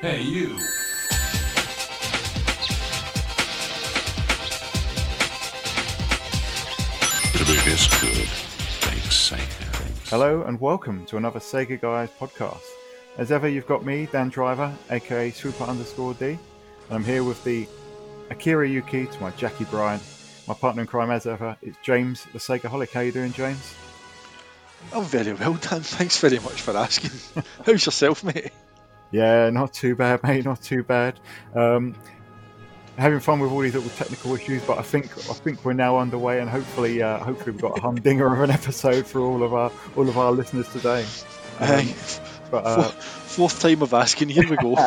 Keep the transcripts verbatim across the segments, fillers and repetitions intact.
Hey, you. To be this good, thanks, Sega. Hello and welcome to another Sega Guys podcast. As ever, you've got me, Dan Driver, aka Super underscore D, and I'm here with the Akira Yuki to my Jackie Bryant. My partner in crime, as ever, it's James, the Segaholic. How you doing, James? I'm very well, Dan. Thanks very much for asking. How's yourself, mate? Yeah, not too bad, mate. Not too bad. Um, having fun with all these little technical issues, but I think I think we're now underway, and hopefully, uh, hopefully we've got a humdinger of an episode for all of our all of our listeners today. Um, Aye. but uh, Fourth, fourth time of asking. Here we go.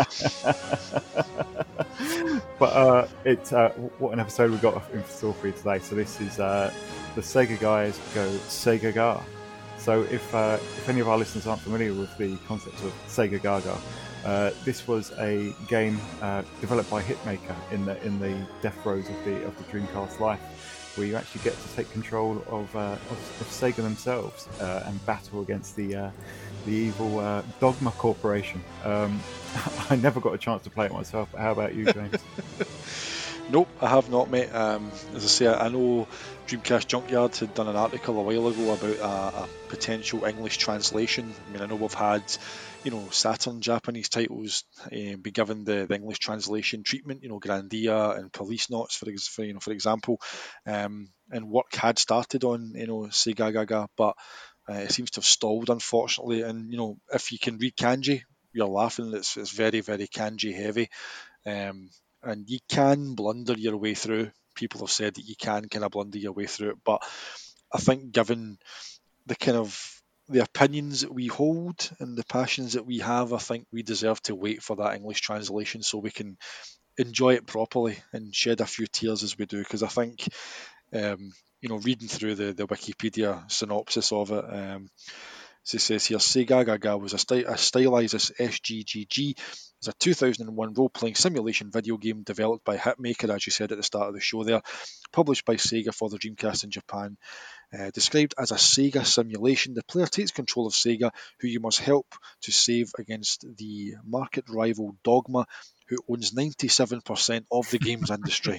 but uh, it's uh, what an episode we've got in store for you today. So this is uh, the Sega Guys Go Sega Ga. So if uh, if any of our listeners aren't familiar with the concept of Sega Gaga, uh, this was a game uh, developed by Hitmaker in the in the death throes of the of the Dreamcast life, where you actually get to take control of uh, of, of Sega themselves uh, and battle against the uh, the evil uh, Dogma Corporation. Um, I never got a chance to play it myself, but how about you, James? Nope, I have not, mate. Um, as I say, I know Dreamcast Junkyard had done an article a while ago about a, a potential English translation. I mean, I know we've had, you know, Saturn Japanese titles uh, be given the, the English translation treatment. You know, Grandia and Police Knots, for, ex- for you know, for example, um, and work had started on, you know, Sega Gaga, but uh, it seems to have stalled, unfortunately. And you know, if you can read kanji, you're laughing. It's it's very very kanji heavy. Um, and you can blunder your way through. People have said that you can kind of blunder your way through it, but I think given the kind of the opinions that we hold and the passions that we have, I think we deserve to wait for that English translation so we can enjoy it properly and shed a few tears as we do. Because I think, um, you know, reading through the, the Wikipedia synopsis of it, um, as it says here, Sega Gaga was a, sty- a stylized S G G G. It's a two thousand one role-playing simulation video game developed by Hitmaker, as you said at the start of the show there, published by Sega for the Dreamcast in Japan. Uh, described as a Sega simulation, the player takes control of Sega, who you must help to save against the market rival Dogma, who owns ninety-seven percent of the games industry.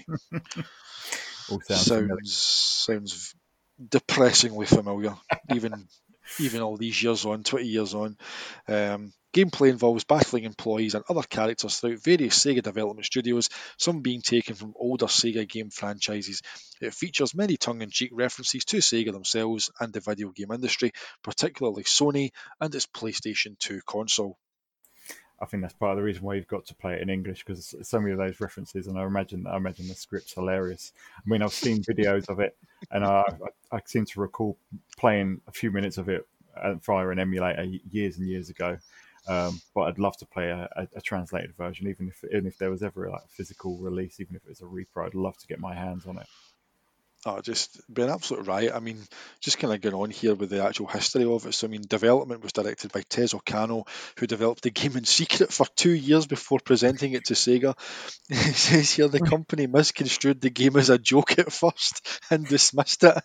All sounds familiar. Sounds sounds depressingly familiar, even even all these years on, twenty years on. Um, gameplay involves battling employees and other characters throughout various Sega development studios, some being taken from older Sega game franchises. It features many tongue-in-cheek references to Sega themselves and the video game industry, particularly Sony and its PlayStation two console. I think that's part of the reason why you've got to play it in English, because so many of those references, and I imagine I imagine the script's hilarious. I mean, I've seen videos of it, and I, I, I seem to recall playing a few minutes of it via an emulator years and years ago. Um, but I'd love to play a, a, a translated version, even if even if there was ever like a physical release, even if it was a repro. I'd love to get my hands on it. Oh, just be an absolute riot. I mean, just kind of going on here with the actual history of it. So, I mean, development was directed by Tezuo Kano, who developed the game in secret for two years before presenting it to Sega. It says here the company misconstrued the game as a joke at first and dismissed it.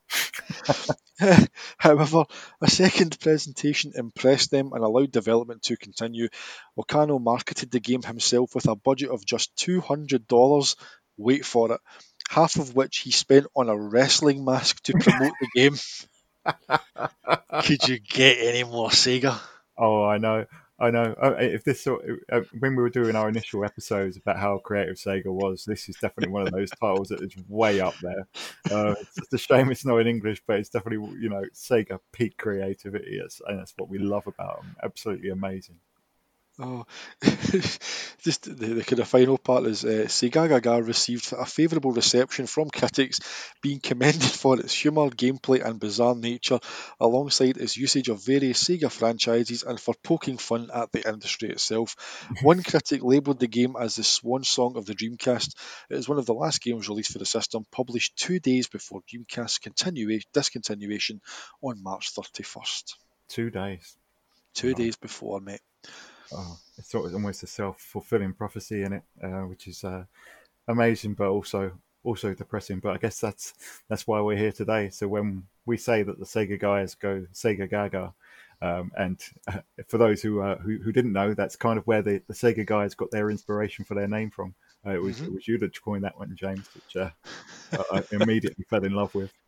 However, a second presentation impressed them and allowed development to continue. Okano marketed the game himself with a budget of just two hundred dollars. Wait for it. Half of which he spent on a wrestling mask to promote the game. Could you get any more Sega? Oh, I know, I know. Uh, If this sort, uh, when we were doing our initial episodes about how creative Sega was, this is definitely one of those titles that is way up there. Uh, it's just a shame it's not in English, but it's definitely, you know, Sega peak creativity, it's, and that's what we love about them. Absolutely amazing. Oh, just the, the kind of final part is uh, Sega Gaga received a favourable reception from critics, being commended for its humour, gameplay, and bizarre nature, alongside its usage of various Sega franchises and for poking fun at the industry itself. One critic labelled the game as the swan song of the Dreamcast. It is one of the last games released for the system, published two days before Dreamcast continua- discontinuation on March thirty-first. Two days. Two Oh, days before, mate. oh, it's sort of almost a self-fulfilling prophecy in it, uh, which is uh, amazing, but also also depressing. But I guess that's that's why we're here today. So when we say that the Sega guys go Sega Gaga, Um, and uh, for those who, uh, who who didn't know, that's kind of where the, the Sega guys got their inspiration for their name from. Uh, it was Mm-hmm. it was you that coined that one, James, which uh, I immediately fell in love with.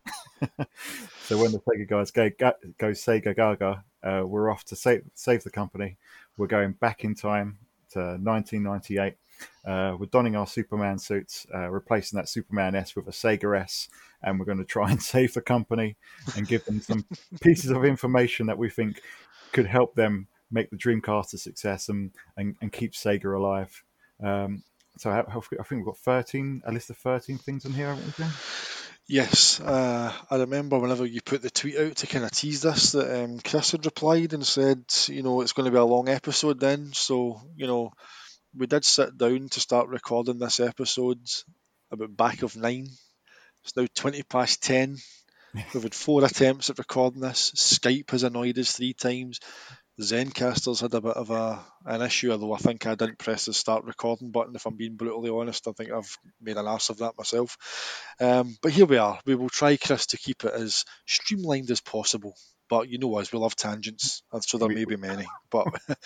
So when the Sega guys go, go Sega Gaga, uh, we're off to save save the company. We're going back in time to nineteen ninety-eight. Uh, we're donning our Superman suits, uh, replacing that Superman S with a Sega S, and we're going to try and save the company and give them some pieces of information that we think could help them make the Dreamcast a success and, and, and keep Sega alive. Um, so I, I think we've got thirteen, a list of thirteen things on here, haven't we, Jim? Yes, uh, I remember whenever you put the tweet out to kind of tease this, that um, Chris had replied and said, you know, it's going to be a long episode then. So, you know, we did sit down to start recording this episode about back of nine. It's now twenty past ten. We've had four attempts at recording this. Skype has annoyed us three times. Zencaster's had a bit of a an issue, although I think I didn't press the start recording button. If I'm being brutally honest, I think I've made an arse of that myself. Um, but here we are. We will try, Chris, to keep it as streamlined as possible. But you know us, we love tangents, and so there We- may be many. But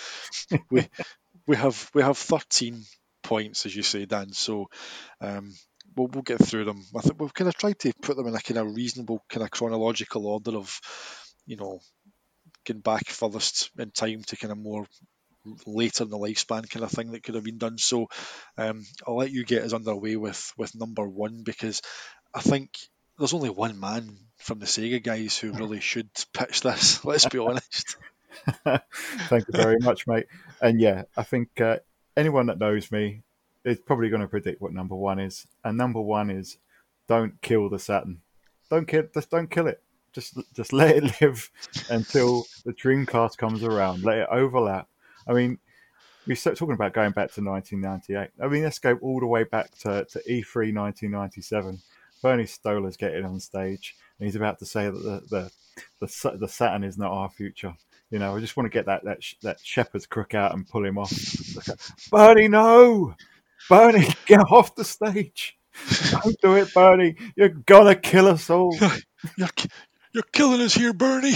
we we have we have thirteen points, as you say, Dan. So um, we'll we'll get through them. I think we've kind of tried to put them in a kind of reasonable, kind of chronological order of, you know, going back furthest in time to kind of more later in the lifespan kind of thing that could have been done. So um, I'll let you get us underway with with number one, because I think there's only one man from the Sega guys who really should pitch this. Let's be honest. Thank you very much, mate. And yeah, I think uh, anyone that knows me is probably going to predict what number one is. And number one is, don't kill the Saturn. Don't kill. Just don't kill it. Just just let it live until the Dreamcast comes around. Let it overlap. I mean, we start talking about going back to nineteen ninety-eight. I mean, let's go all the way back to, to E three nineteen ninety-seven. Bernie Stolar's getting on stage, and he's about to say that the the the, the Saturn is not our future. You know, I just want to get that that that shepherd's crook out and pull him off. Bernie, no! Bernie, get off the stage! Don't do it, Bernie! You're gonna kill us all. You're, you're killing us here, Bernie.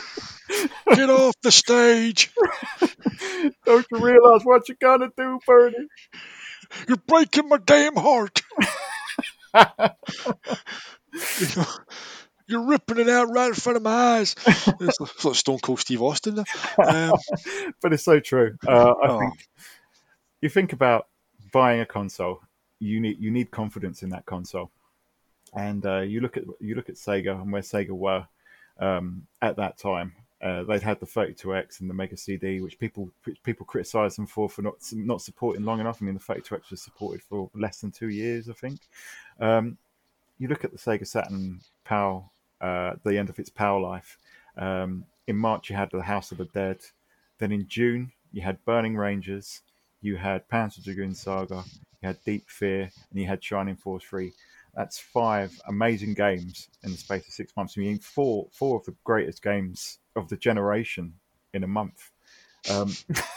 Get off the stage. Don't you realise what you're gonna do, Bernie? You're breaking my damn heart. You know, you're ripping it out right in front of my eyes. It's like, it's like Stone Cold Steve Austin there. Um, But it's so true. Uh, I oh, think you think about buying a console. You need you need confidence in that console, and uh, you look at you look at Sega and where Sega were um, at that time. Uh, they'd had the thirty-two X and the Mega C D, which people people criticised them for for not not supporting long enough. I mean, the thirty-two X was supported for less than two years, I think. Um, you look at the Sega Saturn PAL, uh, the end of its PAL life. Um, in March, you had the House of the Dead. Then in June, you had Burning Rangers, you had Panzer Dragoon Saga, you had Deep Fear, and you had Shining Force three. That's five amazing games in the space of six months. I mean, four four of the greatest games of the generation in a month, um,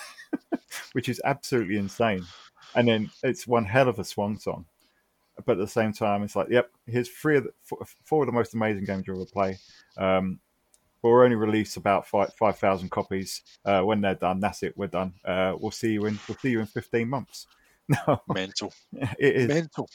which is absolutely insane. And then it's one hell of a swan song. But at the same time, it's like, yep, here's three of the, four, four of the most amazing games you'll ever play. Um, but we'll only release about five five thousand copies. Uh, when they're done, that's it. We're done. Uh, we'll see you in we'll see you in fifteen months. No, mental. it is Mental.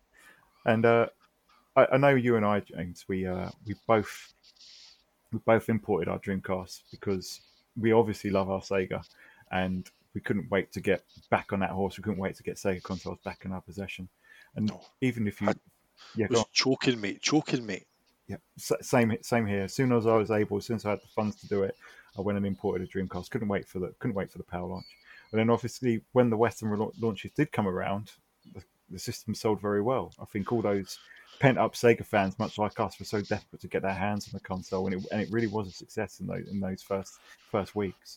And uh, I, I know you and I, James, we uh, we both we both imported our Dreamcast because we obviously love our Sega, and we couldn't wait to get back on that horse. We couldn't wait to get Sega consoles back in our possession. And No. even if you, I yeah, It go was on. choking, mate. Choking, mate. Yeah, S- same same here. As soon as I was able, as soon as I had the funds to do it, I went and imported a Dreamcast. Couldn't wait for the couldn't wait for the PAL launch. But then obviously, when the Western rela- launches did come around, the, the system sold very well. I think all those pent up Sega fans, much like us, were so desperate to get their hands on the console, and it and it really was a success in those in those first first weeks.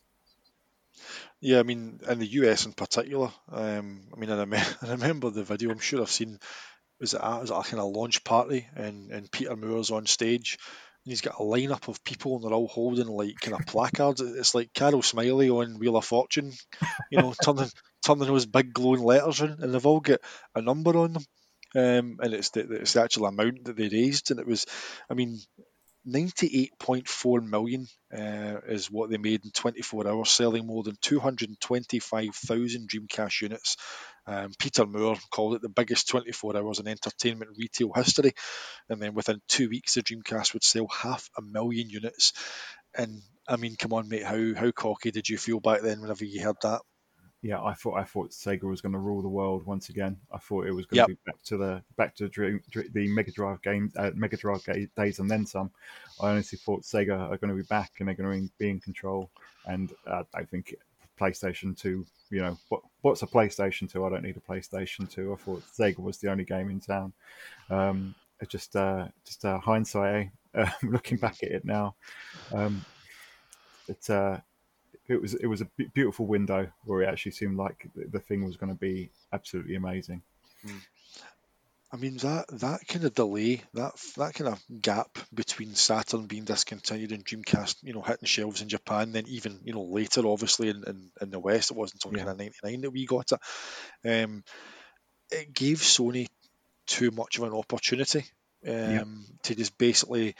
Yeah, I mean, in the U S in particular, um, I mean, I, rem- I remember the video. I'm sure I've seen. Was it a, was it a kind of launch party, and, and Peter Moore's on stage, and he's got a lineup of people, and they're all holding like kind of placards. It's like Carol Smiley on Wheel of Fortune, you know, turning turning those big glowing letters in, and they've all got a number on them, um, and it's the it's the actual amount that they raised, and it was, I mean, ninety-eight point four million uh, is what they made in twenty-four hours, selling more than two hundred twenty-five thousand Dreamcast units. Um, Peter Moore called it the biggest twenty-four hours in entertainment retail history. And then within two weeks, the Dreamcast would sell half a million units. And I mean, come on, mate, how how cocky did you feel back then whenever you heard that? Yeah, I thought I thought Sega was going to rule the world once again. I thought it was going Yep. to be back to the back to Dream, the Mega Drive game, uh, Mega Drive ga- days, and then some. I honestly thought Sega are going to be back and they're going to be in control. And uh, I think PlayStation Two. You know, what what's a PlayStation Two? I don't need a PlayStation Two. I thought Sega was the only game in town. Um, it's just uh, just uh, hindsight. Eh? Uh, looking back at it now, um, it's. Uh, it was it was a beautiful window where it actually seemed like the thing was going to be absolutely amazing. I mean, that that kind of delay, that that kind of gap between Saturn being discontinued and Dreamcast, you know, hitting shelves in Japan, then even, you know, later, obviously in, in, in the West, it wasn't until Yeah. kind of ninety-nine that we got it. Um, it gave Sony too much of an opportunity um, Yeah. to just basically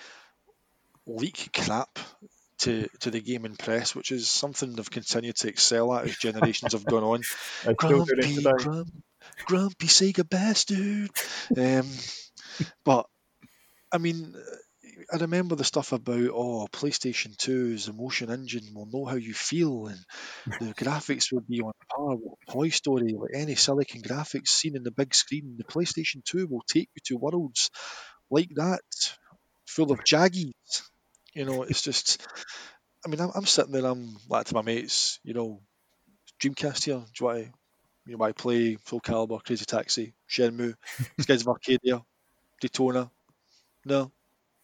leak crap to, to the gaming press, which is something they've continued to excel at as generations have gone on. They still do it Grumpy, today. grump, grumpy Sega bastard. Um, but I mean, I remember the stuff about, oh, PlayStation two's emotion engine will know how you feel, and the graphics will be on par with Toy Story, like any Silicon graphics seen in the big screen. The PlayStation two will take you to worlds like that, full of jaggies. You know, it's just, I mean, I'm, I'm sitting there, I'm like to my mates, you know, Dreamcast here, do you want to, you know, want to play Full Calibur, Crazy Taxi, Shenmue, Skies of Arcadia, Daytona? No.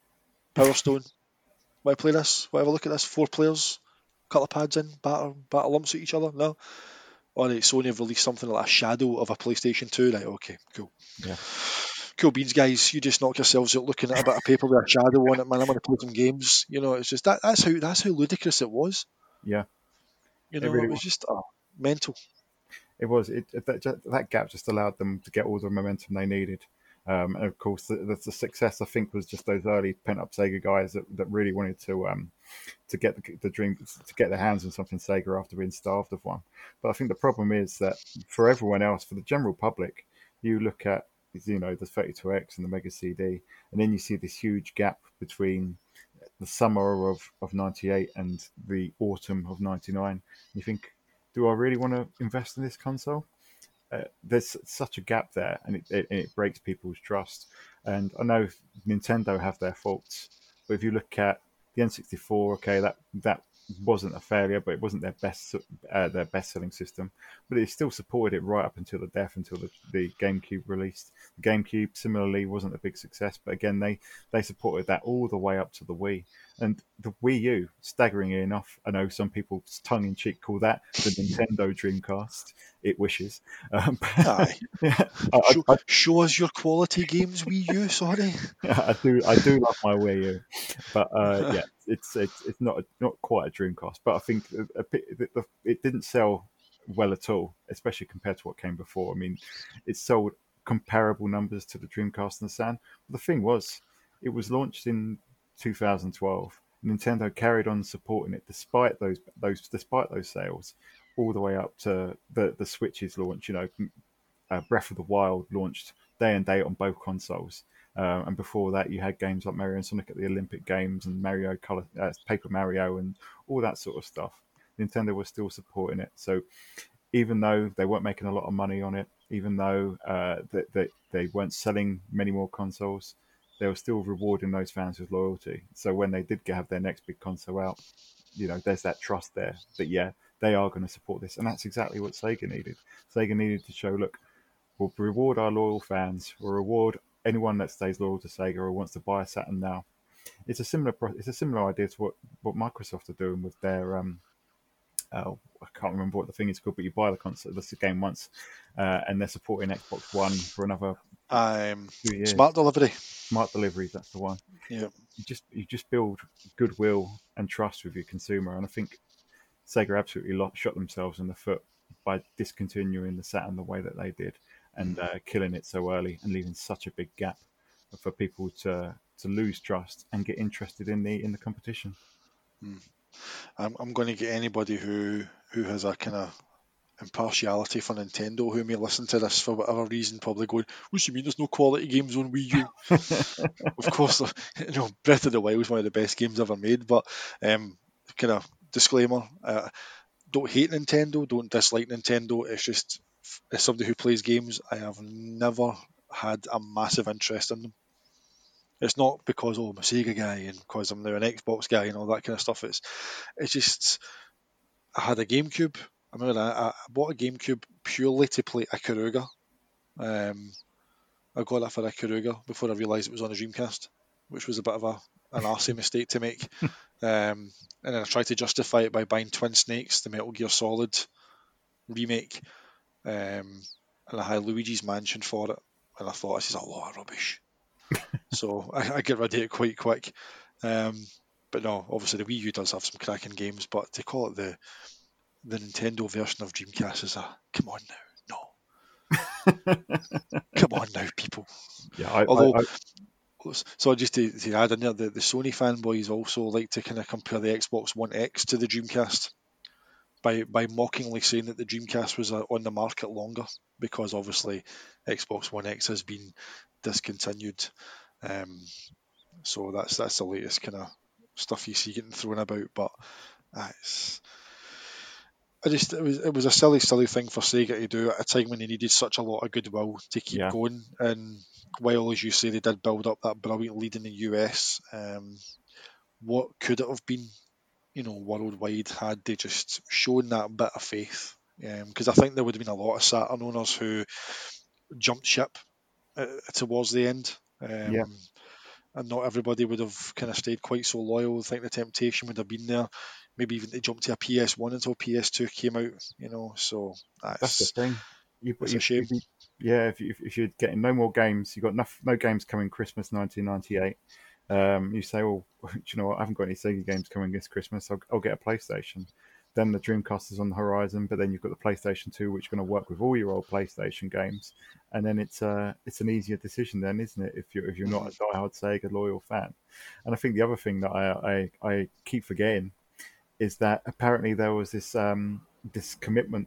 Power Stone? Want to play this? Want to have a look at this? Four players, couple of pads in, batter, batter lumps at each other? No. All right, Sony have released something like a shadow of a PlayStation two. Right, okay, cool. Yeah. Cool beans, guys. You just knock yourselves out looking at a bit of paper with a shadow on it, man. I'm going to play some games. You know, it's just that. That's how that's how ludicrous it was. Yeah. You It know, really it was was. just uh, mental. It was. It, it that, ju- that gap just allowed them to get all the momentum they needed. Um, and of course, the, the, the success I think was just those early pent-up Sega guys that, that really wanted to um, to get the, the dream to get their hands on something Sega after being starved of one. But I think the problem is that for everyone else, for the general public, you look at, you know, the thirty-two X and the Mega C D, and then you see this huge gap between the summer of, of ninety-eight and the autumn of ninety-nine. You think, do I really want to invest in this console? Uh, there's such a gap there, and it, it, it breaks people's trust. And I know Nintendo have their faults, but if you look at the N sixty-four, okay, that that wasn't a failure, but it wasn't their best uh, their best selling system. But it still supported it right up until the death, until the, the GameCube released. The GameCube similarly wasn't a big success, but again they they supported that all the way up to the Wii. And the Wii U, staggeringly enough, I know some people tongue in cheek call that the Nintendo Dreamcast. It wishes. Um, Aye. yeah, I, Show, I, show us your quality games, Wii U. Sorry. I do I do love my Wii U, but uh, yeah, it's it's it's not not quite a Dreamcast. But I think a, a, it didn't sell well at all, especially compared to what came before. I mean, it sold comparable numbers to the Dreamcast and the Saturn. But the thing was, it was launched in two thousand twelve. Nintendo carried on supporting it despite those those despite those sales, all the way up to the the Switch's launch. You know, uh, Breath of the Wild launched day and date on both consoles. Uh, and before that, you had games like Mario and Sonic at the Olympic Games and Mario Color, uh, Paper Mario, and all that sort of stuff. Nintendo was still supporting it. So even though they weren't making a lot of money on it, even though uh, they, they, they weren't selling many more consoles, they were still rewarding those fans with loyalty. So when they did have their next big console out, you know, there's that trust there that, yeah, they are going to support this. And that's exactly what Sega needed. Sega needed to show, look, we'll reward our loyal fans, we'll reward anyone that stays loyal to Sega or wants to buy a Saturn now. It's a similar it's a similar idea to what, what Microsoft are doing with their um, uh, I can't remember what the thing is called, but you buy the console, the game once, uh, and they're supporting Xbox One for another Um, two years. smart delivery. Smart deliveries, that's the one. Yeah. You just you just build goodwill and trust with your consumer, and I think Sega absolutely lot, shot themselves in the foot by discontinuing the Saturn the way that they did, and uh, killing it so early and leaving such a big gap for people to to lose trust and get interested in the in the competition. Mm. I'm, I'm going to get anybody who who has a kind of impartiality for Nintendo who may listen to this for whatever reason probably going, what do you mean there's no quality games on Wii U? Of course, you know, Breath of the Wild is one of the best games ever made, but um, kind of disclaimer, uh, don't hate Nintendo, don't dislike Nintendo, it's just, as somebody who plays games, I have never had a massive interest in them. It's not because, oh, I'm a Sega guy and because I'm now an Xbox guy and all that kind of stuff. It's it's just, I had a GameCube. I remember I, I bought a GameCube purely to play Ikaruga. Um, I got that for Ikaruga before I realised it was on a Dreamcast, which was a bit of a an arsey mistake to make. Um, and then I tried to justify it by buying Twin Snakes, the Metal Gear Solid remake, um, and I had Luigi's Mansion for it. And I thought, this is a lot of rubbish. So I, I get rid of it quite quick. Um, but no, obviously the Wii U does have some cracking games, but to call it the the Nintendo version of Dreamcast is a, come on now, no. Come on now, people. Yeah, I, Although, I, I, so just to, to add in there, the, the Sony fanboys also like to kind of compare the Xbox One X to the Dreamcast by by mockingly saying that the Dreamcast was uh, on the market longer, because obviously Xbox One X has been discontinued. Um, so that's that's the latest kind of stuff you see getting thrown about. But uh, it's, I just it was it was a silly silly thing for Sega to do at a time when they needed such a lot of goodwill to keep yeah. going. And while, as you say, they did build up that brilliant lead in the U S, um, what could it have been, you know, worldwide, had they just shown that bit of faith? Because um, I think there would have been a lot of Saturn owners who jumped ship uh, towards the end. Um, Yeah. And not everybody would have kind of stayed quite so loyal. I think the temptation would have been there, maybe even to jump to a P S one until P S two came out, you know. So that's, That's the thing. You, it's you, a shame. you, yeah, if, you, if you're getting no more games, you've got no, no games coming Christmas nineteen ninety-eight. Um, you say, well, do you know what? I haven't got any Sega games coming this Christmas. I'll, I'll get a PlayStation. Then the Dreamcast is on the horizon, but then you've got the PlayStation two, which is going to work with all your old PlayStation games, and then it's uh, it's an easier decision, then, isn't it? If you're if you're not a diehard Sega loyal fan. And I think the other thing that I I, I keep forgetting is that apparently there was this um, this commitment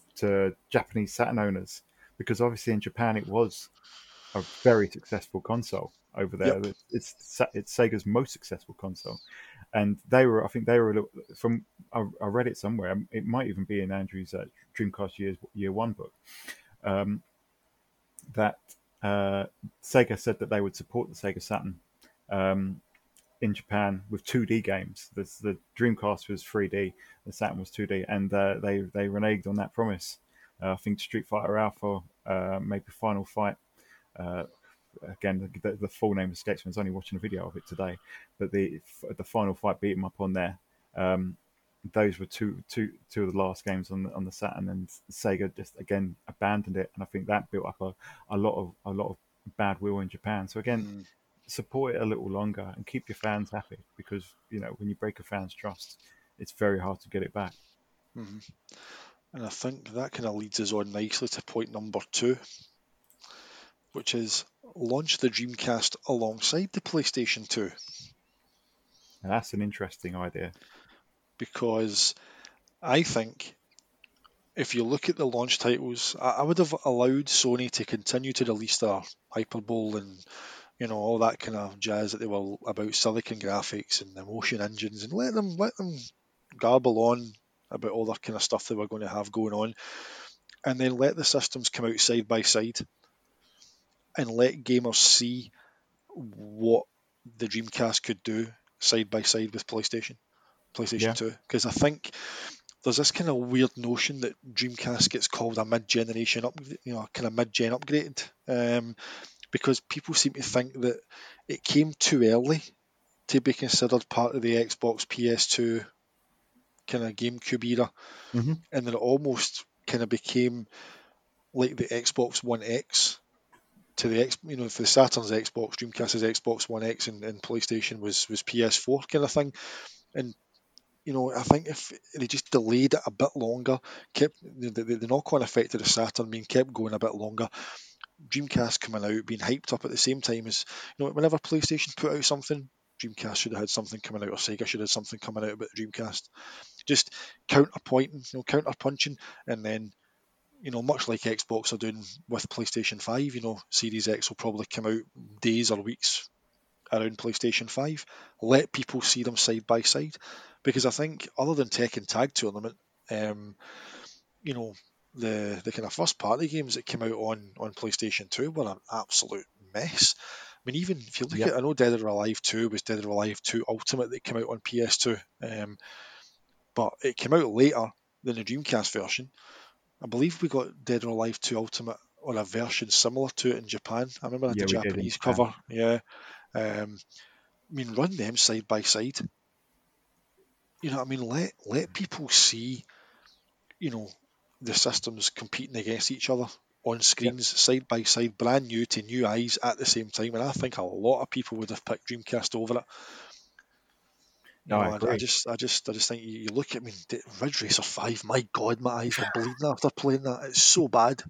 to Japanese Saturn owners, because obviously in Japan it was a very successful console over there. Yep. It's it's Sega's most successful console, and they were, I think they were a little, from I, I read it somewhere. It might even be in Andrew's uh, Dreamcast year year one book. Um, that uh, Sega said that they would support the Sega Saturn um, in Japan with two D games. The, the Dreamcast was three D, the Saturn was two D, and uh, they they reneged on that promise. Uh, I think Street Fighter Alpha, uh, maybe Final Fight. Uh, again, the, the full name escapes me. I was only watching a video of it today, but the the Final Fight beat 'em up on there. Um, those were two, two, two of the last games on the, on the Saturn, and Sega just again abandoned it, and I think that built up a, a lot of a lot of bad will in Japan. So again, mm. support it a little longer and keep your fans happy, because you know when you break a fan's trust, it's very hard to get it back. Mm-hmm. And I think that kind of leads us on nicely to point number two, which is launch the Dreamcast alongside the PlayStation two. Now that's an interesting idea. Because I think if you look at the launch titles, I would have allowed Sony to continue to release their Hyperbole and, you know, all that kind of jazz that they were about, silicon graphics and emotion engines, and let them let them garble on about all that kind of stuff they were going to have going on, and then let the systems come out side by side and let gamers see what the Dreamcast could do side by side with PlayStation. PlayStation yeah. two, because I think there's this kind of weird notion that Dreamcast gets called a mid-generation up, you know, kind of mid-gen upgrade, um, because people seem to think that it came too early to be considered part of the Xbox P S two kind of GameCube era, mm-hmm. and then it almost kind of became like the Xbox One X to the X, you know, for the Saturn's Xbox, Dreamcast's Xbox One X, and, and PlayStation was was P S four kind of thing, and you know, I think if they just delayed it a bit longer, kept the, the, the knock-on effect of the Saturn being kept going a bit longer, Dreamcast coming out, being hyped up at the same time as, you know, whenever PlayStation put out something, Dreamcast should have had something coming out, or Sega should have had something coming out about the Dreamcast. Just counterpointing, you know, counterpunching, and then, you know, much like Xbox are doing with PlayStation five, you know, Series X will probably come out days or weeks around PlayStation five. Let people see them side by side, because I think other than Tekken Tag Tournament, um, you know, the the kind of first party games that came out on on PlayStation two were an absolute mess. I mean, even if you look Yep. at, I know Dead or Alive two was Dead or Alive two Ultimate that came out on P S two, um, but it came out later than the Dreamcast version. I believe we got Dead or Alive two Ultimate or a version similar to it in Japan. I remember I had Yeah, the we did in Japanese Japan. cover. Yeah. Um, I mean, run them side by side. You know what I mean? Let let people see, you know, the systems competing against each other on Yep. screens side by side, brand new to new eyes at the same time. And I think a lot of people would have picked Dreamcast over it. You No, know, I I, I agree. just, I just, I just think you, you look at me, Ridge Racer Five. My God, my eyes were bleeding after playing that. It's so bad.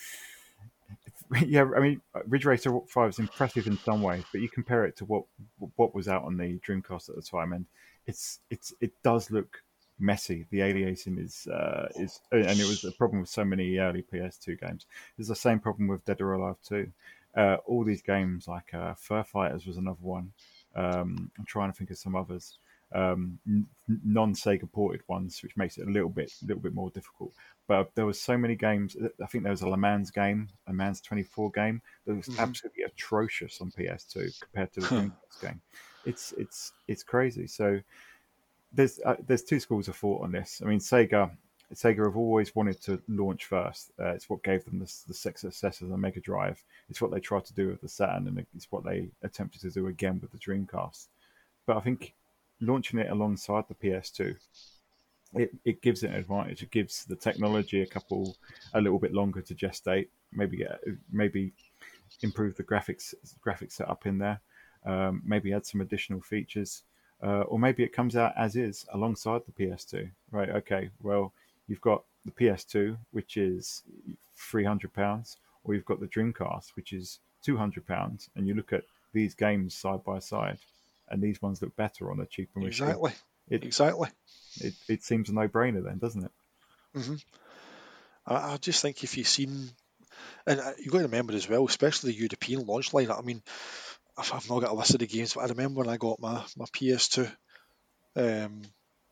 Yeah, I mean, Ridge Racer Five is impressive in some ways, but you compare it to what what was out on the Dreamcast at the time, and it's it's it does look messy. The aliasing is uh, is, and it was a problem with so many early P S two games. There's the same problem with Dead or Alive two. Uh, all these games like uh, Fur Fighters was another one. Um, I'm trying to think of some others. Um, n- non-Sega ported ones, which makes it a little bit, little bit more difficult. But there was so many games. I think there was a Le Mans game, a Mans twenty-four game that was Hmm. absolutely atrocious on P S two compared to the Dreamcast game. It's it's it's crazy. So there's uh, there's two schools of thought on this. I mean, Sega Sega have always wanted to launch first. Uh, it's what gave them the, the success of the Mega Drive. It's what they tried to do with the Saturn, and it's what they attempted to do again with the Dreamcast. But I think launching it alongside the P S two, it, it gives it an advantage. It gives the technology a couple, a little bit longer to gestate. Maybe get, maybe improve the graphics graphics setup in there. Um, maybe add some additional features, uh, or maybe it comes out as is alongside the P S two. Right? Okay. Well, you've got the P S two, which is three hundred pounds, or you've got the Dreamcast, which is two hundred pounds, and you look at these games side by side, and these ones look better on a cheaper machine. Exactly. It Exactly. it, it seems a no brainer then, doesn't it? Hmm. I, I just think if you've seen, and uh, you've got to remember as well, especially the European launch lineup. I mean, I've, I've not got a list of the games, but I remember when I got my, my P S two. Um,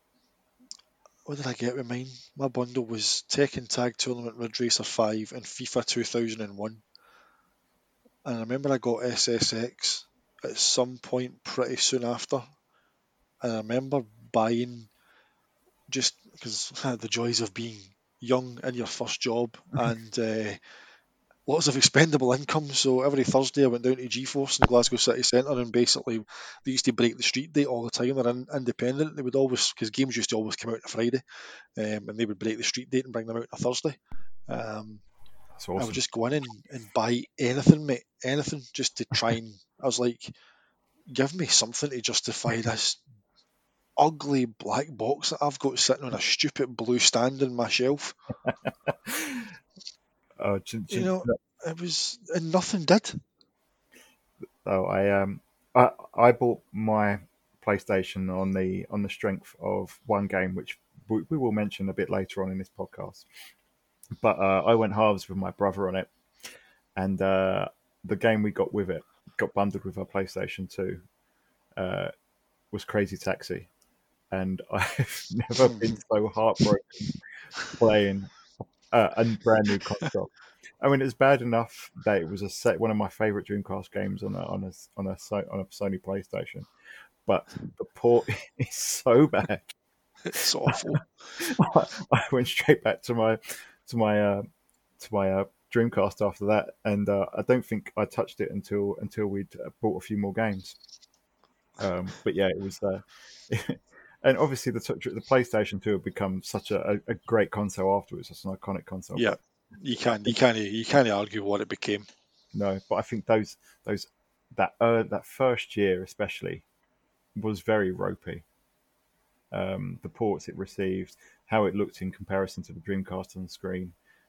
what did I get with mine? My bundle was Tekken Tag Tournament, Ridge Racer five, and FIFA two thousand one. And I remember I got S S X at some point pretty soon after. And I remember buying, just because the joys of being young in your first job, and uh, lots of expendable income. So every Thursday I went down to GeForce in Glasgow City Centre, and basically they used to break the street date all the time. They're in, independent. They would always, because games used to always come out on a Friday, um, and they would break the street date and bring them out on a Thursday. Um, That's I would awesome. just go in and, and buy anything, mate, anything, just to try and. I was like, give me something to justify this ugly black box that I've got sitting on a stupid blue stand on my shelf. Uh, ch- You ch- know, it was, and nothing did. So I um I I bought my PlayStation on the on the strength of one game, which we, we will mention a bit later on in this podcast. But uh, I went halves with my brother on it, and uh, the game we got with it got bundled with our PlayStation Two. Uh, was Crazy Taxi, and I've never been so heartbroken playing uh, a brand new console. I mean, it's bad enough that it was a set, one of my favorite Dreamcast games on a on a on a on a Sony PlayStation, but the port is so bad. It's awful. I went straight back to my to my uh, to my uh, Dreamcast after that, and uh, I don't think I touched it until until we'd uh, bought a few more games. Um, but yeah, it was. Uh, and obviously, the the PlayStation Two had become such a, a great console afterwards. It's an iconic console, Yeah, but you can you can't you can't argue what it became. no. But I think those those that uh, that first year especially was very ropey. Um, the ports it received, how it looked in comparison to the Dreamcast on the screen.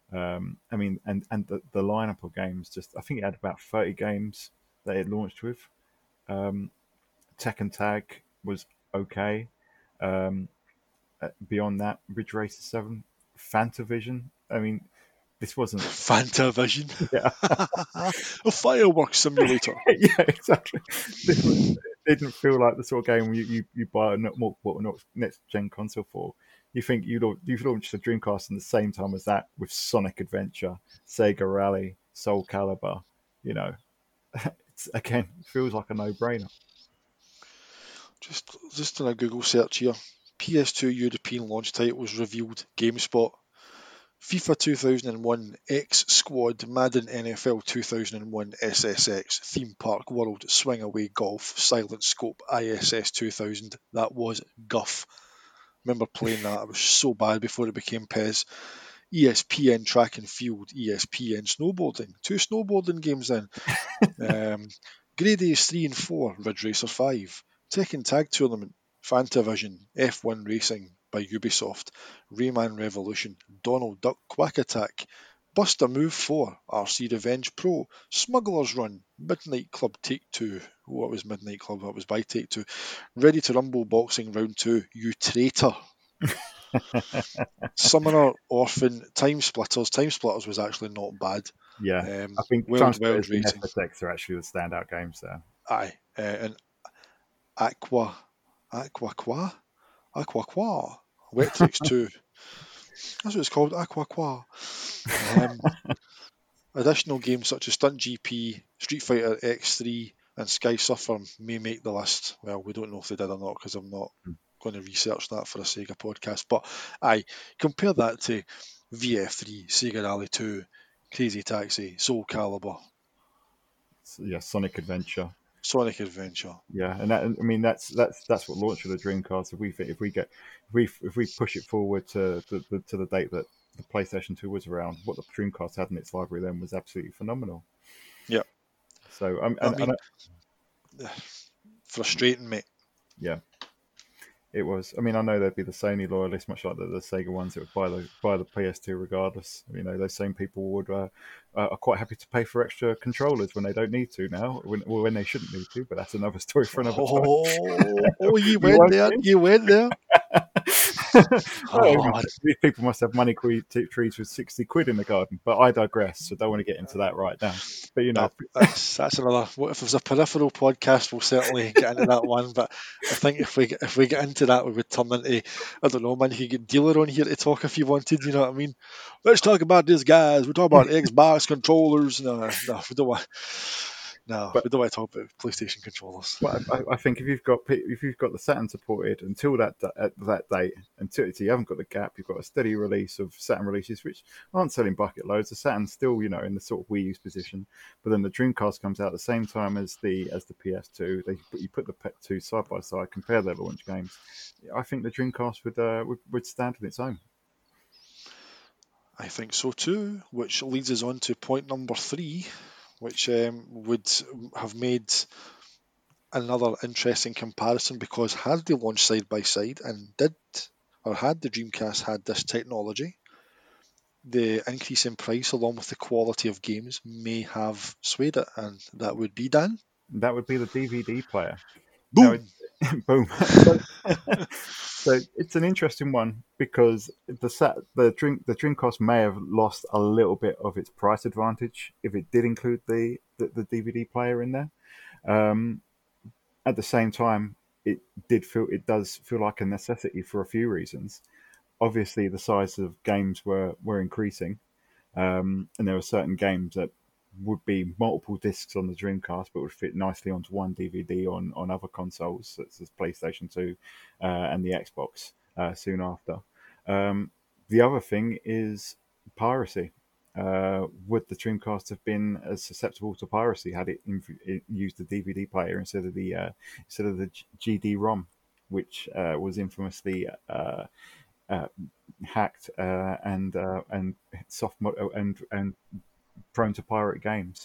Um, I mean, and and the, the lineup of games, just I think it had about thirty games that it launched with. Um, Tekken Tag was okay. Um, uh, beyond that, Ridge Racer Seven, Fantavision. I mean, this wasn't. Fantavision. Yeah, A fireworks simulator. yeah, exactly. This was, it didn't feel like the sort of game you you, you buy a not what next gen console for. You think you'd you've launched the Dreamcast in the same time as that with Sonic Adventure, Sega Rally, Soul Calibur. You know, it's again it feels like a no brainer. Just just in a Google search here, P S two European launch titles revealed. GameSpot. FIFA two thousand one, X Squad, Madden N F L two thousand one, S S X, Theme Park World, Swing Away Golf, Silent Scope, I S S two thousand. That was guff. Remember playing that? It was so bad before it became P E S. E S P N Track and Field, E S P N Snowboarding. Two snowboarding games then. um, Gradius three and four, Ridge Racer five, Tekken Tag Tournament, Fantavision, F one Racing by Ubisoft, Rayman Revolution, Donald Duck Quack Attack, Bust a Move four, R C Revenge Pro, Smuggler's Run, Midnight Club Take two. What was Midnight Club? That was by Take two. Ready to Rumble Boxing Round two, You Traitor. Summoner, Orphan, Time Splitters. Time Splitters was actually not bad. Yeah, Um, I think Wild Wild Racing Racing. F S X are actually the standout games there. Aye, uh, and Aqua, Aqua Qua, Aqua Qua, Wettrix two. That's what it's called, Aqua Qua. Um, additional games such as Stunt G P, Street Fighter X three, and Sky Surfer may make the list. Well, we don't know if they did or not because I'm not Hmm. going to research that for a Sega podcast. But aye, compare that to V F three, Sega Rally two, Crazy Taxi, Soul Calibur, So, yeah, Sonic Adventure. Sonic Adventure. Yeah, and that, I mean that's that's that's what launched with the Dreamcast. If we if we get if we if we push it forward to the, the to the date that the PlayStation two was around, what the Dreamcast had in its library then was absolutely phenomenal. Yeah. So um, I and, mean, and, frustrating, mate. yeah, it was. I mean, I know there'd be the Sony loyalists, much like the, the Sega ones that would buy the buy the P S two regardless. You know, those same people would uh, uh, are quite happy to pay for extra controllers when they don't need to now, when or when they shouldn't need to. But that's another story for another time. Oh, oh you went there. You went there. Oh, these people must have money trees with sixty quid in the garden, but I digress. So don't want to get into that right now. But you know, that, that's that's another. What if there's a peripheral podcast? We'll certainly get into that one. But I think if we if we get into that, we would turn into I don't know, man. You could get Dealer on here to talk if you wanted. You know what I mean? Let's talk about this, guys. We're talking about Xbox controllers. No, no, we don't want. No, but, we don't want to talk about PlayStation controllers. But I, I think if you've got if you've got the Saturn supported until that at that date, until so you haven't got the gap, you've got a steady release of Saturn releases which aren't selling bucket loads. The Saturn's still, you know, in the sort of Wii U's position, but then the Dreamcast comes out at the same time as the as the P S two. They you put the P S two side by side, compare their launch games. I think the Dreamcast would uh, would, would stand on its own. I think so too, which leads us on to point number three, which um, would have made another interesting comparison because had they launched side by side and did, or had the Dreamcast had this technology, the increase in price along with the quality of games may have swayed it, and that would be Dan. That would be the D V D player. Boom! Now, boom. so, so it's an interesting one because the set, the drink the Dreamcast may have lost a little bit of its price advantage if it did include the the, the D V D player in there. Um, at the same time, it did feel it does feel like a necessity for a few reasons. Obviously, the size of games were were increasing, um, and there were certain games that would be multiple discs on the Dreamcast, but would fit nicely onto one D V D on, on other consoles, such as PlayStation two uh, and the Xbox uh, soon after. Um, the other thing is piracy. Uh, would the Dreamcast have been as susceptible to piracy had it, inf- it used the D V D player instead of the uh, instead of the G D ROM, which uh, was infamously uh, uh, hacked uh, and uh, and soft mo- and and prone to pirate games.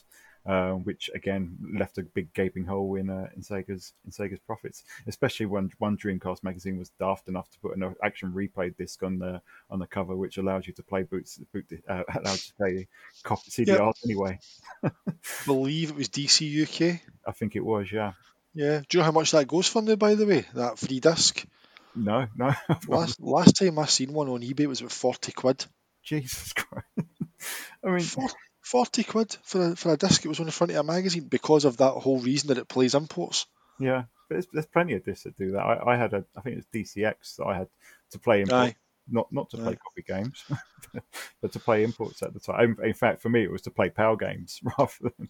uh, which again left a big gaping hole in uh, in Sega's in Sega's profits. Especially when one Dreamcast magazine was daft enough to put an action replay disc on the on the cover, which allows you to play boots boot uh, allows you to play copy C D Rs Yep. anyway. Believe it was D C U K. I think it was, yeah. Yeah. Do you know how much that goes for now, by the way? That free disc. No, no, I've got Last last time I seen one on eBay it was about forty quid. Jesus Christ. I mean, For, forty quid for a, for a disc. It was on the front of a magazine because of that whole reason that it plays imports. yeah, but there's, there's plenty of discs that do that. I, I had a, I think it was D C X that I had to play import, Aye. not not to play Aye. copy games, but to play imports at the time. In, in fact, for me, it was to play PAL games rather than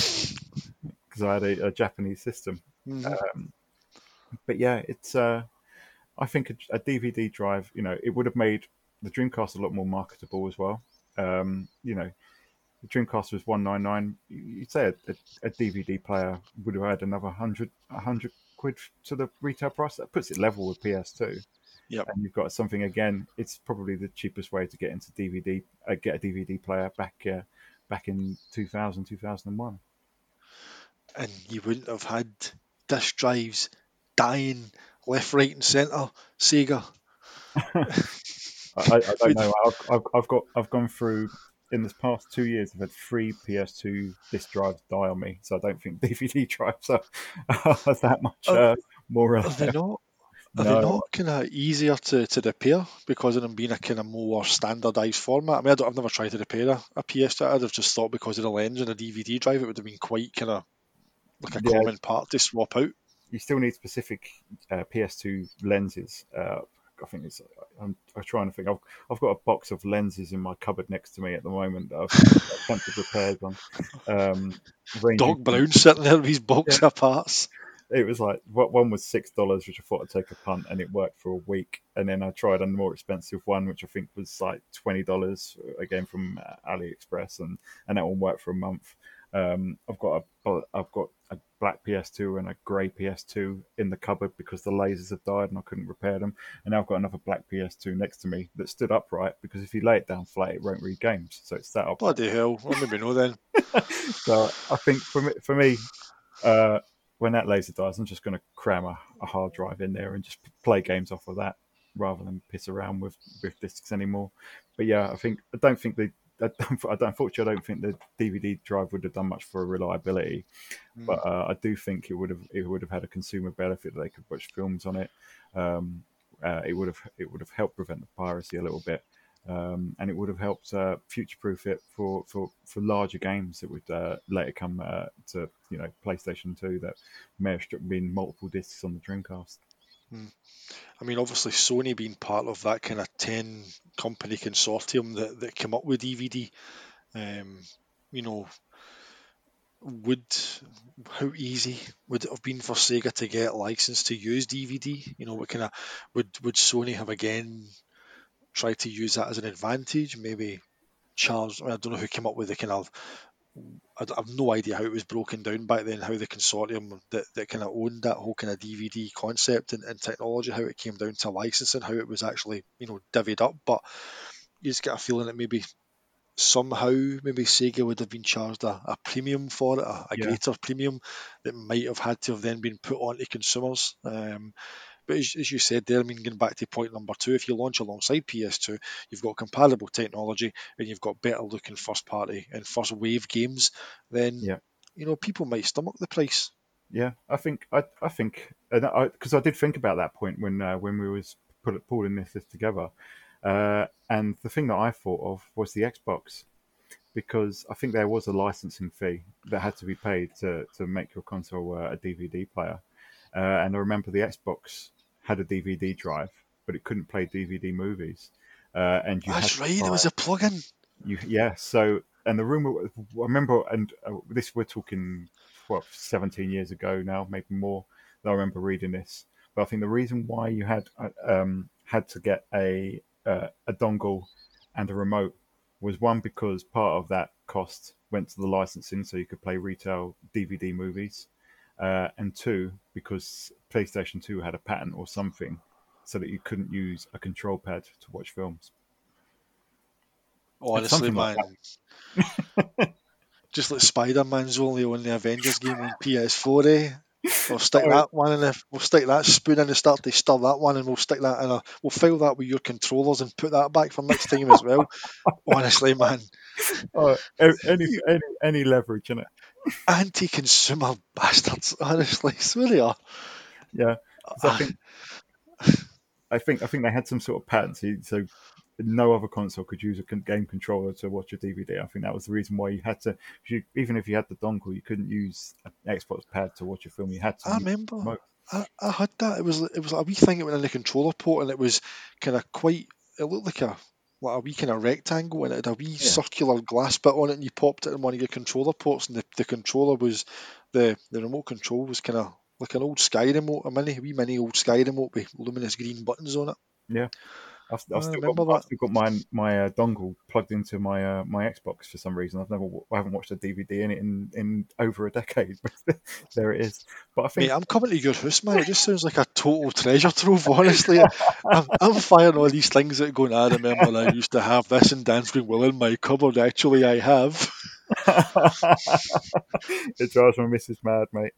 because I had a, a Japanese system. Mhm. Um, but yeah, it's. Uh, I think a, a D V D drive, you know, it would have made the Dreamcast a lot more marketable as well. Um, you know, the Dreamcast was one nine nine. You'd say a, a, a D V D player would have had another hundred, a hundred quid to the retail price. That puts it level with P S two. Yep. And you've got something again. It's probably the cheapest way to get into D V D, uh, get a D V D player back, uh, back in two thousand, two thousand one. And you wouldn't have had disk drives dying left, right, and centre. Sega. I, I don't know. I've, I've, I've got I've gone through in this past two years. I've had three P S two disc drives die on me, so I don't think D V D drives are, are that much uh, more. Are they not? Are No. they not kind of easier to, to repair because of them being a kind of more standardised format? I mean, I don't, I've never tried to repair a, a P S two. I'd have just thought because of the lens and a D V D drive, it would have been quite kind of like a Yeah. common part to swap out. You still need specific uh, P S two lenses. Uh, I think it's. I'm, I'm trying to think. I've, I've got a box of lenses in my cupboard next to me at the moment that I've attempted repairs on. Um, ranging Doc from- Brown sitting there with his box Yeah. of parts. It was like what one was six dollars, which I thought I'd take a punt, and it worked for a week. And then I tried a more expensive one, which I think was like twenty dollars, again from uh, AliExpress, and and that one worked for a month. Um, I've got a I've got a black P S two and a grey P S two in the cupboard because the lasers have died and I couldn't repair them. And now I've got another black P S two next to me that stood upright because if you lay it down flat, it won't read games. So it's sat upright. Bloody hell. Well, maybe no then. So I think for me, for me uh, when that laser dies, I'm just going to cram a, a hard drive in there and just play games off of that rather than piss around with, with discs anymore. But yeah, I think I don't think the I don't, I don't, unfortunately, I don't think the D V D drive would have done much for reliability, Mm. but uh, I do think it would have it would have had a consumer benefit that they could watch films on it. Um, uh, it would have it would have helped prevent the piracy a little bit, um, and it would have helped uh, future-proof it for, for, for larger games that would uh, later come uh, to you know PlayStation two that may have been multiple discs on the Dreamcast. I mean, obviously, Sony being part of that kind of ten company consortium that, that came up with D V D, um, you know, would how easy would it have been for Sega to get license to use D V D? You know, what kind of would would Sony have again tried to use that as an advantage? Maybe charge. I, mean, I don't know who came up with the kind of. I d- I've no idea how it was broken down back then, how the consortium that, that kind of owned that whole kind of D V D concept and, and technology, how it came down to licensing, how it was actually, you know, divvied up. But you just get a feeling that maybe somehow, maybe Sega would have been charged a, a premium for it, a, a Yeah. greater premium that might have had to have then been put onto consumers. Um, but as, as you said there, I mean, going back to point number two, if you launch alongside P S two, you've got comparable technology and you've got better looking first party and first wave games, then, Yeah. you know, people might stomach the price. Yeah, I think I I think because I, I did think about that point when uh, when we was put, pulling this, this together, uh, and the thing that I thought of was the Xbox, because I think there was a licensing fee that had to be paid to to make your console uh, a D V D player, uh, and I remember the Xbox had a D V D drive, but it couldn't play D V D movies, uh, and you That's had to right, buy- there was a plug-in. you yeah. So and the rumor, I remember, and uh, this we're talking what seventeen years ago now, maybe more. That I remember reading this, but I think the reason why you had uh, um, had to get a uh, a dongle and a remote was one because part of that cost went to the licensing, so you could play retail D V D movies, uh, and two because PlayStation two had a patent or something, so that you couldn't use a control pad to watch films. Honestly, something like man, just like Spider-Man's only on the Avengers game on P S four, eh? We'll stick that one in the, we'll stick that spoon in the start to stir that one, and we'll stick that in a, we'll file that with your controllers and put that back for next time as well. Honestly, man. Oh, a- any any any leverage in it. Anti-consumer bastards, honestly, swear they are. Yeah, 'cause I Uh, think I think I think they had some sort of patent, so- so no other console could use a con- game controller to watch a D V D. I think that was the reason why you had to, you, even if you had the dongle, you couldn't use an Xbox pad to watch a film. You had to I use remember. remote. I, I had that. It was it was like a wee thing that went in the controller port, and it was kind of quite. It looked like a like a wee kind of rectangle, and it had a wee Yeah. circular glass bit on it, and you popped it in one of your controller ports, and the, the controller was the the remote control was kind of like an old Sky remote, a mini wee mini old Sky remote with luminous green buttons on it. Yeah, I've, I've I still got remember I've that. still got my my uh, dongle plugged into my uh, my Xbox for some reason. I've never I haven't watched a D V D in it in, in over a decade. But there it is. But I Mate, think I'm coming to your house, man. It just sounds like a total treasure trove, honestly. I'm, I'm firing all these things out going, I remember I used to have this and Dan's going, well, in my cupboard, actually, I have. it drives my missus mad, mate.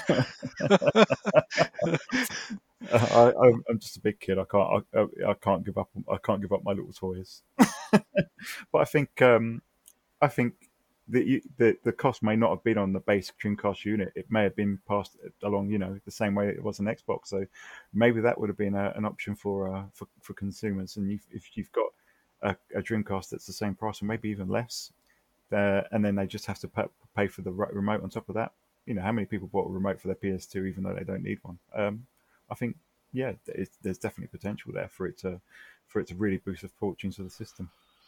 I, I'm, I'm just a big kid. I can't. I, I can't give up. I can't give up my little toys. But I think. Um, I think the, the the cost may not have been on the basic Dreamcast unit. It may have been passed along, you know, the same way it was an Xbox. So maybe that would have been a, an option for uh, for for consumers. And you've, if you've got a, a Dreamcast that's the same price, or maybe even less, uh, and then they just have to pay, pay for the remote on top of that. You know, how many people bought a remote for their P S two even though they don't need one? Um, I think, yeah, it, there's definitely potential there for it to for it to really boost the fortunes of the system.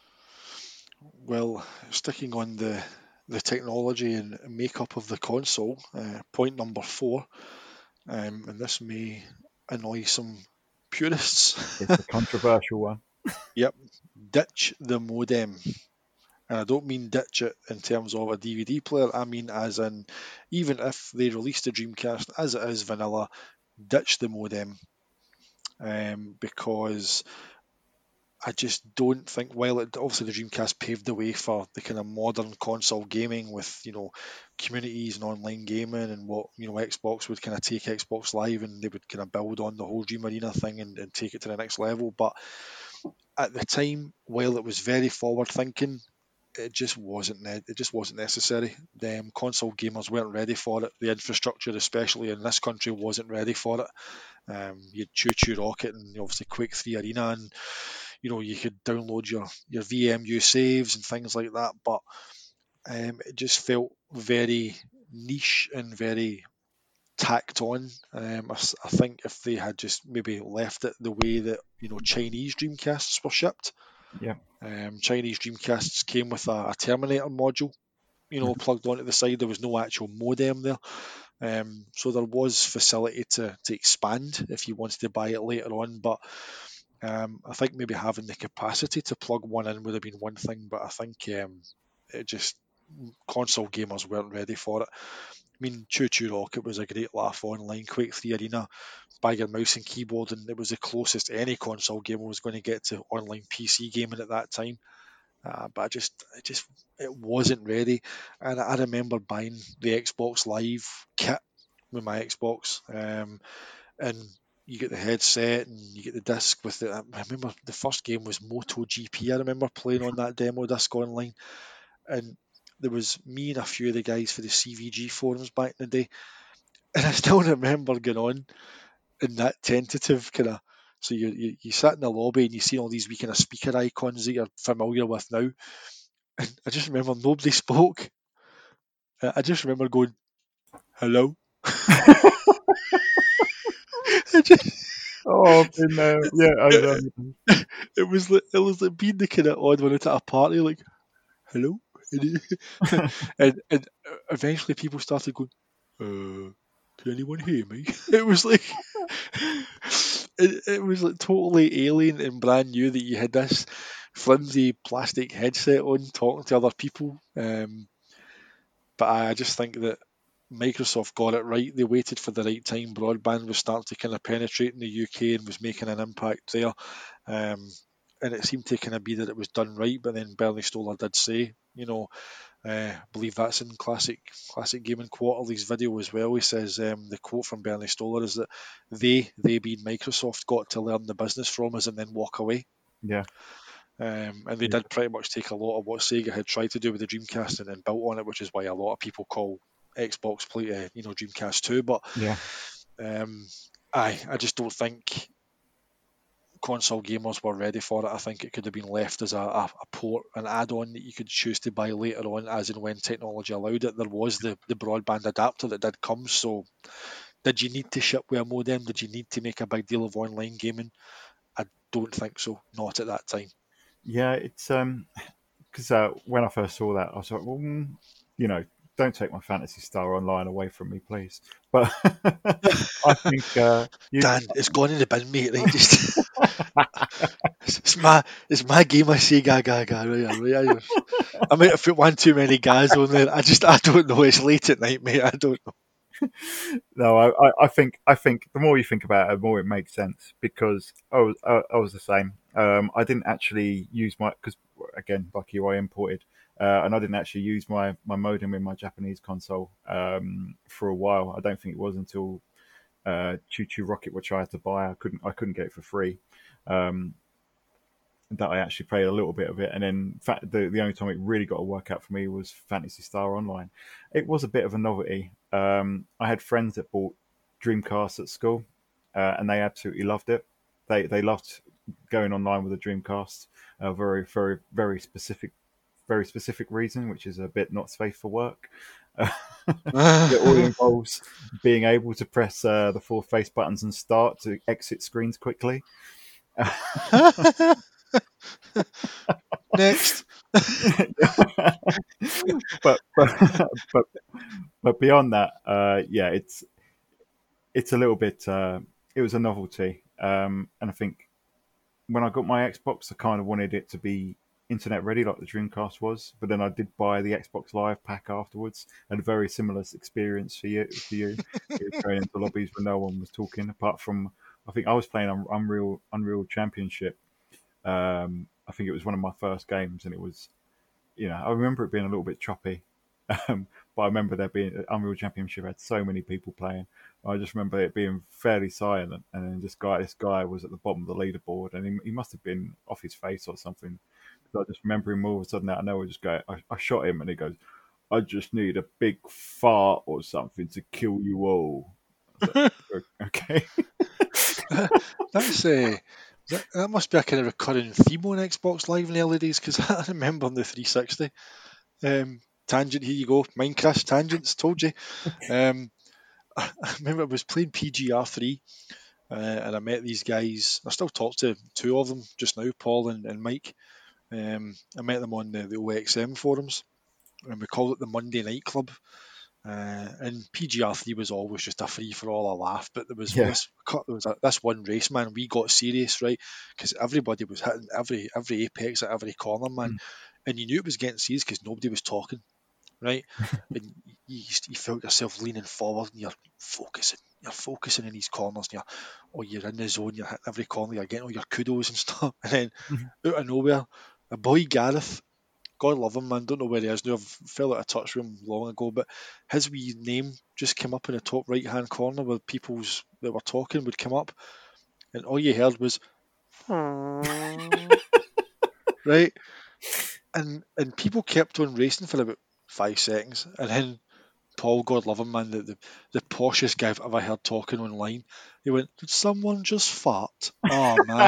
Well, sticking on the the technology and makeup of the console, uh, point number four, um, and this may annoy some purists. It's a controversial one. Yep, ditch the modem. And I don't mean ditch it in terms of a D V D player, I mean as in, even if they released the Dreamcast as it is vanilla, ditch the modem. Um, because I just don't think, while it, obviously the Dreamcast paved the way for the kind of modern console gaming with, you know, communities and online gaming and what, you know, Xbox would kind of take Xbox Live and they would kind of build on the whole Dream Arena thing and, and take it to the next level. But at the time, while it was very forward thinking, it just wasn't ne- it just wasn't necessary. The um, console gamers weren't ready for it. The infrastructure, especially in this country, wasn't ready for it. Um, you had Choo Choo Rocket and obviously Quake three Arena, and you know you could download your your V M U saves and things like that. But um, it just felt very niche and very tacked on. Um, I, s- I think if they had just maybe left it the way that you know Chinese Dreamcasts were shipped. Yeah. Um, Chinese Dreamcasts came with a, a Terminator module, you know, plugged onto the side. There was no actual modem there, um, so there was facility to to expand if you wanted to buy it later on. But um, I think maybe having the capacity to plug one in would have been one thing. But I think um, it just console gamers weren't ready for it. I mean, Choo Choo Rocket was a great laugh online. Quake three Arena, buy your mouse and keyboard, and it was the closest any console gamer was going to get to online P C gaming at that time. Uh, but I just, it just, it wasn't ready. And I remember buying the Xbox Live kit with my Xbox, um, and you get the headset and you get the disc with it. I remember the first game was MotoGP. I remember playing on that demo disc online, and there was me and a few of the guys for the C V G forums back in the day, and I still remember going on in that tentative kind of. So you, you you sat in the lobby and you see all these wee kind of speaker icons that you're familiar with now. And I just remember nobody spoke. Uh, I just remember going, "Hello." I just, Oh, I've been there. Yeah, I know. it, it was like it was like being the kind of odd one out at a party, like "Hello," and and eventually people started going, uh, "Can anyone hear me?" It was like it, it was like totally alien and brand new that you had this flimsy plastic headset on talking to other people. Um, but I just think that Microsoft got it right. They waited for the right time. Broadband was starting to kind of penetrate in the U K and was making an impact there. Um, and it seemed to kind of be that it was done right. But then Bernie Stolar did say, you know, Uh, I believe that's in classic classic gaming quarterly's video as well. He says um, the quote from Bernie Stoller is that they, they being Microsoft, got to learn the business from us and then walk away. Yeah. Um, and they Yeah. did pretty much take a lot of what Sega had tried to do with the Dreamcast and then built on it, which is why a lot of people call Xbox play, uh, you know, Dreamcast two. But Yeah. um, I I just don't think console gamers were ready for it. I think it could have been left as a, a, a port, an add-on that you could choose to buy later on, as and when technology allowed it. There was the, the broadband adapter that did come, so did you need to ship with a modem? Did you need to make a big deal of online gaming? I don't think so, not at that time. Yeah, it's um because uh, when I first saw that, I was like, well, mm, you know, don't take my Fantasy Star Online away from me, please. But I think uh, you. Dan, it's gone in the bin, mate. Right, just it's my it's my game. I say ga ga ga. Right, right, I might have put one too many guys on there. I just I don't know. It's late at night, mate. I don't know. No, I, I, I think I think the more you think about it, the more it makes sense, because I was I, I was the same. Um, I didn't actually use my because again, like you, I imported, uh, and I didn't actually use my, my modem in my Japanese console um, for a while. I don't think it was until uh, Choo Choo Rocket, which I had to buy. I couldn't I couldn't get it for free. Um, that I actually played a little bit of it, and then in fact the, the only time it really got to work out for me was Fantasy Star Online. It was a bit of a novelty. Um, I had friends that bought Dreamcasts at school, uh, and they absolutely loved it. They they loved going online with a Dreamcast. A very very very specific very specific reason, which is a bit not safe for work. It all involves being able to press uh, the four face buttons and start to exit screens quickly. Next. but, but but but beyond that, uh, yeah, it's it's a little bit. Uh, it was a novelty, um, and I think when I got my Xbox, I kind of wanted it to be internet ready, like the Dreamcast was. But then I did buy the Xbox Live pack afterwards, and a very similar experience for you. For you, you were going into lobbies where no one was talking, apart from I think I was playing Unreal Unreal Championship. Um, I think it was one of my first games, and it was, you know, I remember it being a little bit choppy, um, but I remember there being Unreal Championship had so many people playing. I just remember it being fairly silent, and then this guy, this guy was at the bottom of the leaderboard, and he, he must have been off his face or something. I just remember him all of a sudden out of nowhere just go. I, I shot him, and he goes, "I just need a big fart or something to kill you all." Like, okay, That's uh, that, that must be a kind of recurring theme on Xbox Live in the early days, because I remember on the three sixty. Um, tangent, here you go. Minecraft tangents, told you. Um, I remember I was playing P G R three, uh, and I met these guys. I still talk to two of them just now, Paul and, and Mike. Um, I met them on the, the O X M forums, and we called it the Monday Night Club. Uh, and P G R three was always just a free for all, a laugh, but there was yeah, this there was a, this one race, man. We got serious, right? Because everybody was hitting every every apex at every corner, man, Mm. and you knew it was getting serious because nobody was talking, right? And you, you felt yourself leaning forward, and you're focusing, you're focusing in these corners, and you're, oh, you're in the zone, you're hitting every corner, you're getting all your kudos and stuff, and then out of nowhere, a boy Gareth. God love him, man. Don't know where he is now. I fell out of touch with him long ago, but his wee name just came up in the top right hand corner where people's that were talking would come up, and all you heard was right, and and people kept on racing for about five seconds, and then Paul, God love him, man, the the, the poshest guy I've ever heard talking online. He went, "Did someone just fart?" Oh man,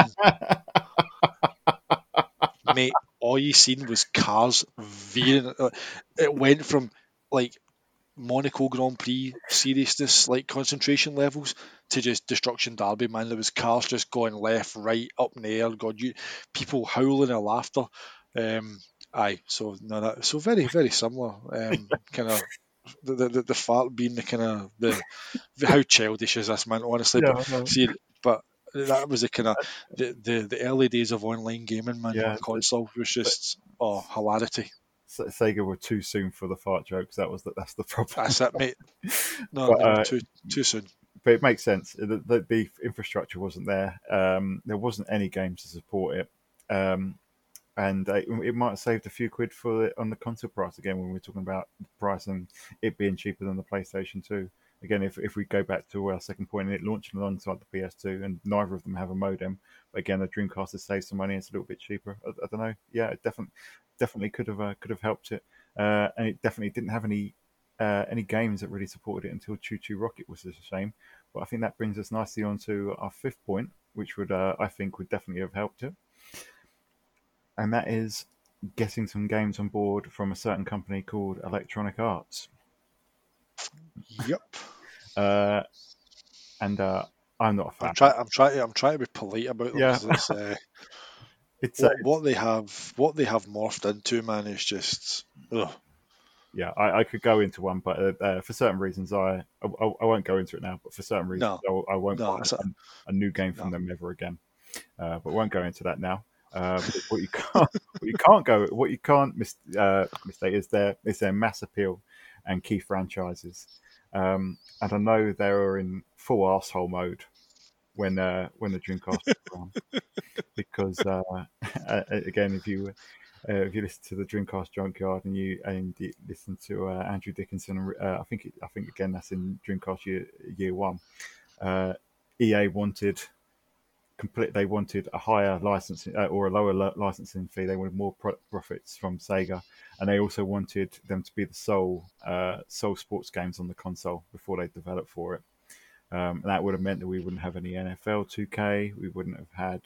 mate. All you seen was cars veering. It went from like Monaco Grand Prix seriousness, like concentration levels, to just Destruction Derby, man. There was cars just going left, right, up in the air. God, you people howling at laughter. Um, aye, so no, that, so very, very similar. Um, kind of the, the the fart being the kind of the, the how childish is this, man? Honestly, yeah, but no, see, but that was the kind of the, the the early days of online gaming, man. yeah. On console was just oh hilarity. Sega were too soon for the fart jokes. That was the, that's the problem. That's it, mate. No, But they were uh, too too soon. but it makes sense. The, the, the infrastructure wasn't there. Um, there wasn't any games to support it. Um, and uh, it, it might have saved a few quid for it on the console price again when we're talking about the price and it being cheaper than the PlayStation two. Again, if if we go back to our second point, it launched alongside the P S two, and neither of them have a modem. But again, the Dreamcast has saved some money; it's a little bit cheaper. I, I don't know. Yeah, it definitely definitely could have uh, could have helped it, uh, and it definitely didn't have any uh, any games that really supported it until Choo Choo Rocket, was a shame. But I think that brings us nicely on to our fifth point, which would uh, I think would definitely have helped it, and that is getting some games on board from a certain company called Electronic Arts. Yep. Uh, and uh, I'm not a fan. I'm trying. I'm trying. To, I'm trying to be polite about them. Yeah. 'Cause it's, uh, It's, what, uh, what they have, what they have morphed into, man, is just. Ugh. yeah, I, I could go into one, but uh, uh, for certain reasons, I, I I won't go into it now. But for certain reasons, No. I, I won't No, buy it's a- a, a new game from no. them ever again. Uh, but won't go into that now. Uh, but what you can't, what you can't go, what you can't mis, uh, mistake is their is their mass appeal and key franchises. Um, and I know they were in full arsehole mode when uh, when the Dreamcast was around, because uh, again, if you uh, if you listen to the Dreamcast Junkyard and you and you listen to uh, Andrew Dickinson, uh, I think it, I think again that's in Dreamcast year year one. Uh, E A wanted complete. They wanted a higher licensing uh, or a lower li- licensing fee. They wanted more pro- profits from Sega, and they also wanted them to be the sole uh, sole sports games on the console before they developed for it. Um, and that would have meant that we wouldn't have any N F L two K. We wouldn't have had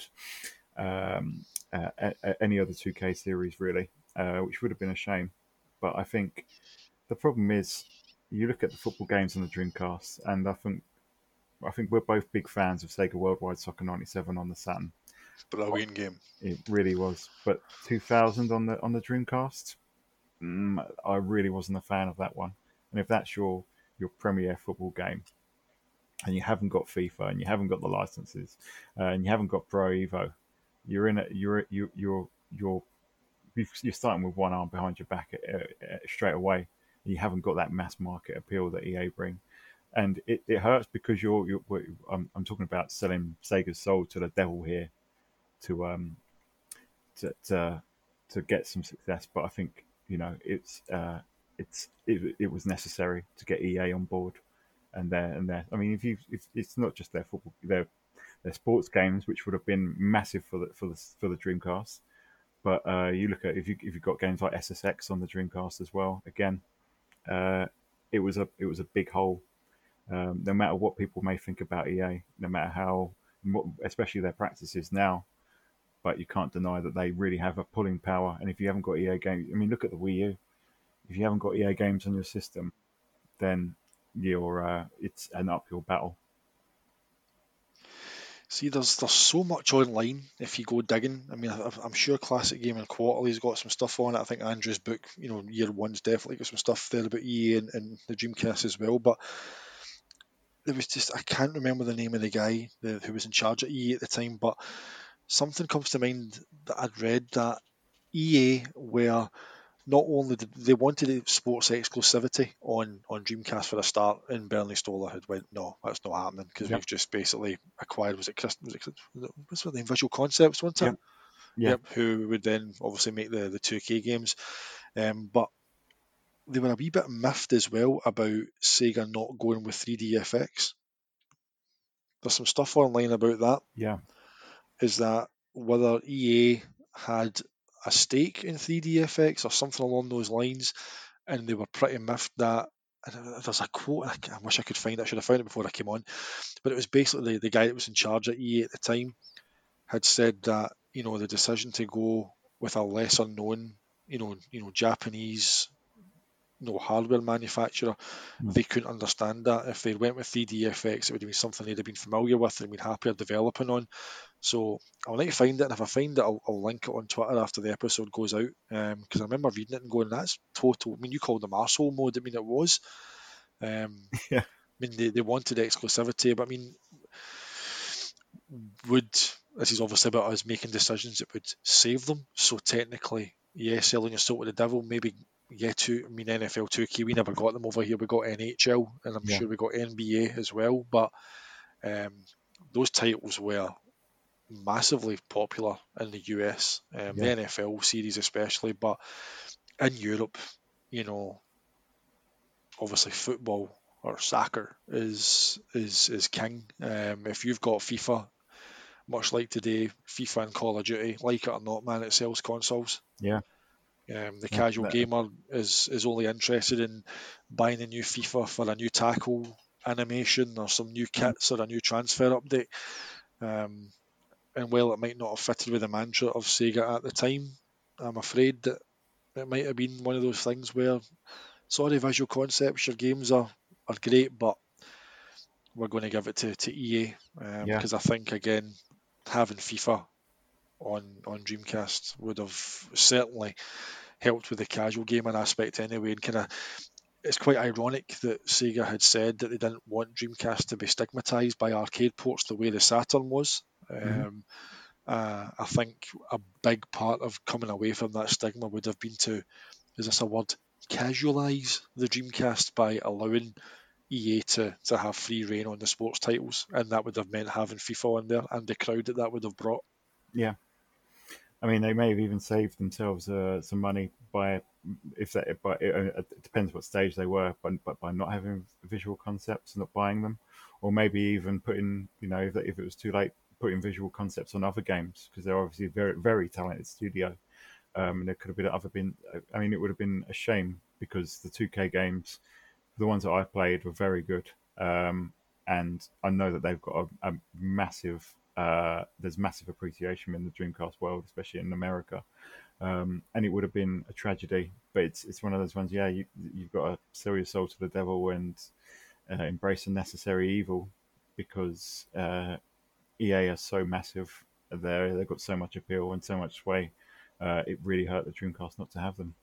um, uh, a- a- any other two K series really, uh, which would have been a shame. But I think the problem is you look at the football games on the Dreamcast, and I think I think we're both big fans of Sega Worldwide Soccer ninety-seven on the Saturn. Brilliant game. It really was. But two thousand on the on the Dreamcast, mm, I really wasn't a fan of that one. And if that's your your premier football game, and you haven't got FIFA, and you haven't got the licenses, uh, and you haven't got Pro Evo, you're in a you're you you're you're you're starting with one arm behind your back uh, uh, straight away. You haven't got that mass market appeal that E A bring, and it, it hurts because you're you're I'm, I'm talking about selling Sega's soul to the devil here, to um to to, to get some success. But I think you know it's uh it's it, it was necessary to get E A on board, and their and their I mean if you if it's not just their football their their sports games, which would have been massive for the for the for the Dreamcast. But uh, you look at if you if you've got games like S S X on the Dreamcast as well. Again, uh, it was a it was a big hole. Um, no matter what people may think about E A, no matter how, especially their practices now, but you can't deny that they really have a pulling power. And if you haven't got E A games, I mean, look at the Wii U. If you haven't got E A games on your system, then you're uh, it's an uphill battle. See, there's there's so much online if you go digging. I mean, I, I'm sure Classic Gaming Quarterly's got some stuff on it. I think Andrew's book, you know, year one's definitely got some stuff there about E A and, and the Dreamcast as well. But there was just, I can't remember the name of the guy the, who was in charge of E A at the time, but something comes to mind that I'd read that E A were not only did they wanted a sports exclusivity on, on Dreamcast for a start, and Bernie Stolar had went, no, that's not happening because Yep. we've just basically acquired, was it Chris, was it, what's the name, Visual Concepts, wasn't it? Yep. Yeah. Yep, who would then obviously make the, the two K games. Um, but they were a wee bit miffed as well about Sega not going with three D F X. There's some stuff online about that. Yeah. Is that whether E A had a stake in three D F X or something along those lines, and they were pretty miffed that. And there's a quote, I, I wish I could find it, I should have found it before I came on, but it was basically the, the guy that was in charge at E A at the time had said that, you know, the decision to go with a lesser known, you know, you know, Japanese, you know, hardware manufacturer, Mm. they couldn't understand that. If they went with three D F X, it would have been something they'd have been familiar with and been happier developing on. So I'll need to find it, and if I find it, I'll, I'll link it on Twitter after the episode goes out. Because um, I remember reading it and going, "That's total." I mean, you called them arsehole mode. I mean, it was. Um, Yeah. I mean, they, they wanted exclusivity, but I mean, would this is obviously about us making decisions that would save them. So technically, yeah, selling your soul to the devil, maybe. Yeah, two. I mean, N F L two K, we never got them over here. We got N H L, and I'm Yeah. sure we got N B A as well. But um, those titles were massively popular in the U S, um, the Yeah. N F L series especially, but in Europe, you know, obviously football or soccer is is is king. Um, if you've got FIFA, much like today, FIFA and Call of Duty, like it or not, man, it sells consoles. Yeah. Um, the That, casual that, gamer is is only interested in buying a new FIFA for a new tackle animation or some new kits or a new transfer update. Um, and while it might not have fitted with the mantra of Sega at the time, I'm afraid that it might have been one of those things where, sorry, visual concepts, your games are, are great, but we're going to give it to, to E A um, yeah. because I think, again, having FIFA on, on Dreamcast would have certainly helped with the casual gaming aspect anyway. And kind of, it's quite ironic that Sega had said that they didn't want Dreamcast to be stigmatized by arcade ports the way the Saturn was. Mhm. Um, uh, I think a big part of coming away from that stigma would have been to, is this a word, casualize the Dreamcast by allowing E A to, to have free reign on the sports titles, and that would have meant having FIFA on there and the crowd that that would have brought. Yeah. I mean, they may have even saved themselves uh, some money by if that, but it, uh, it depends what stage they were, but, but by not having visual concepts and not buying them, or maybe even putting, you know, if, if it was too late, putting visual concepts on other games because they're obviously a very very talented studio. Um, and there could have been other been. I mean, it would have been a shame because the two K games, the ones that I played, were very good. Um, and I know that they've got a, a massive, uh, there's massive appreciation in the Dreamcast world, especially in America. Um, and it would have been a tragedy, but it's it's one of those ones. Yeah, you you've got to sell your soul to the devil and uh, embrace a necessary evil because uh, E A are so massive. There, they've got so much appeal and so much sway. Uh, it really hurt the Dreamcast not to have them.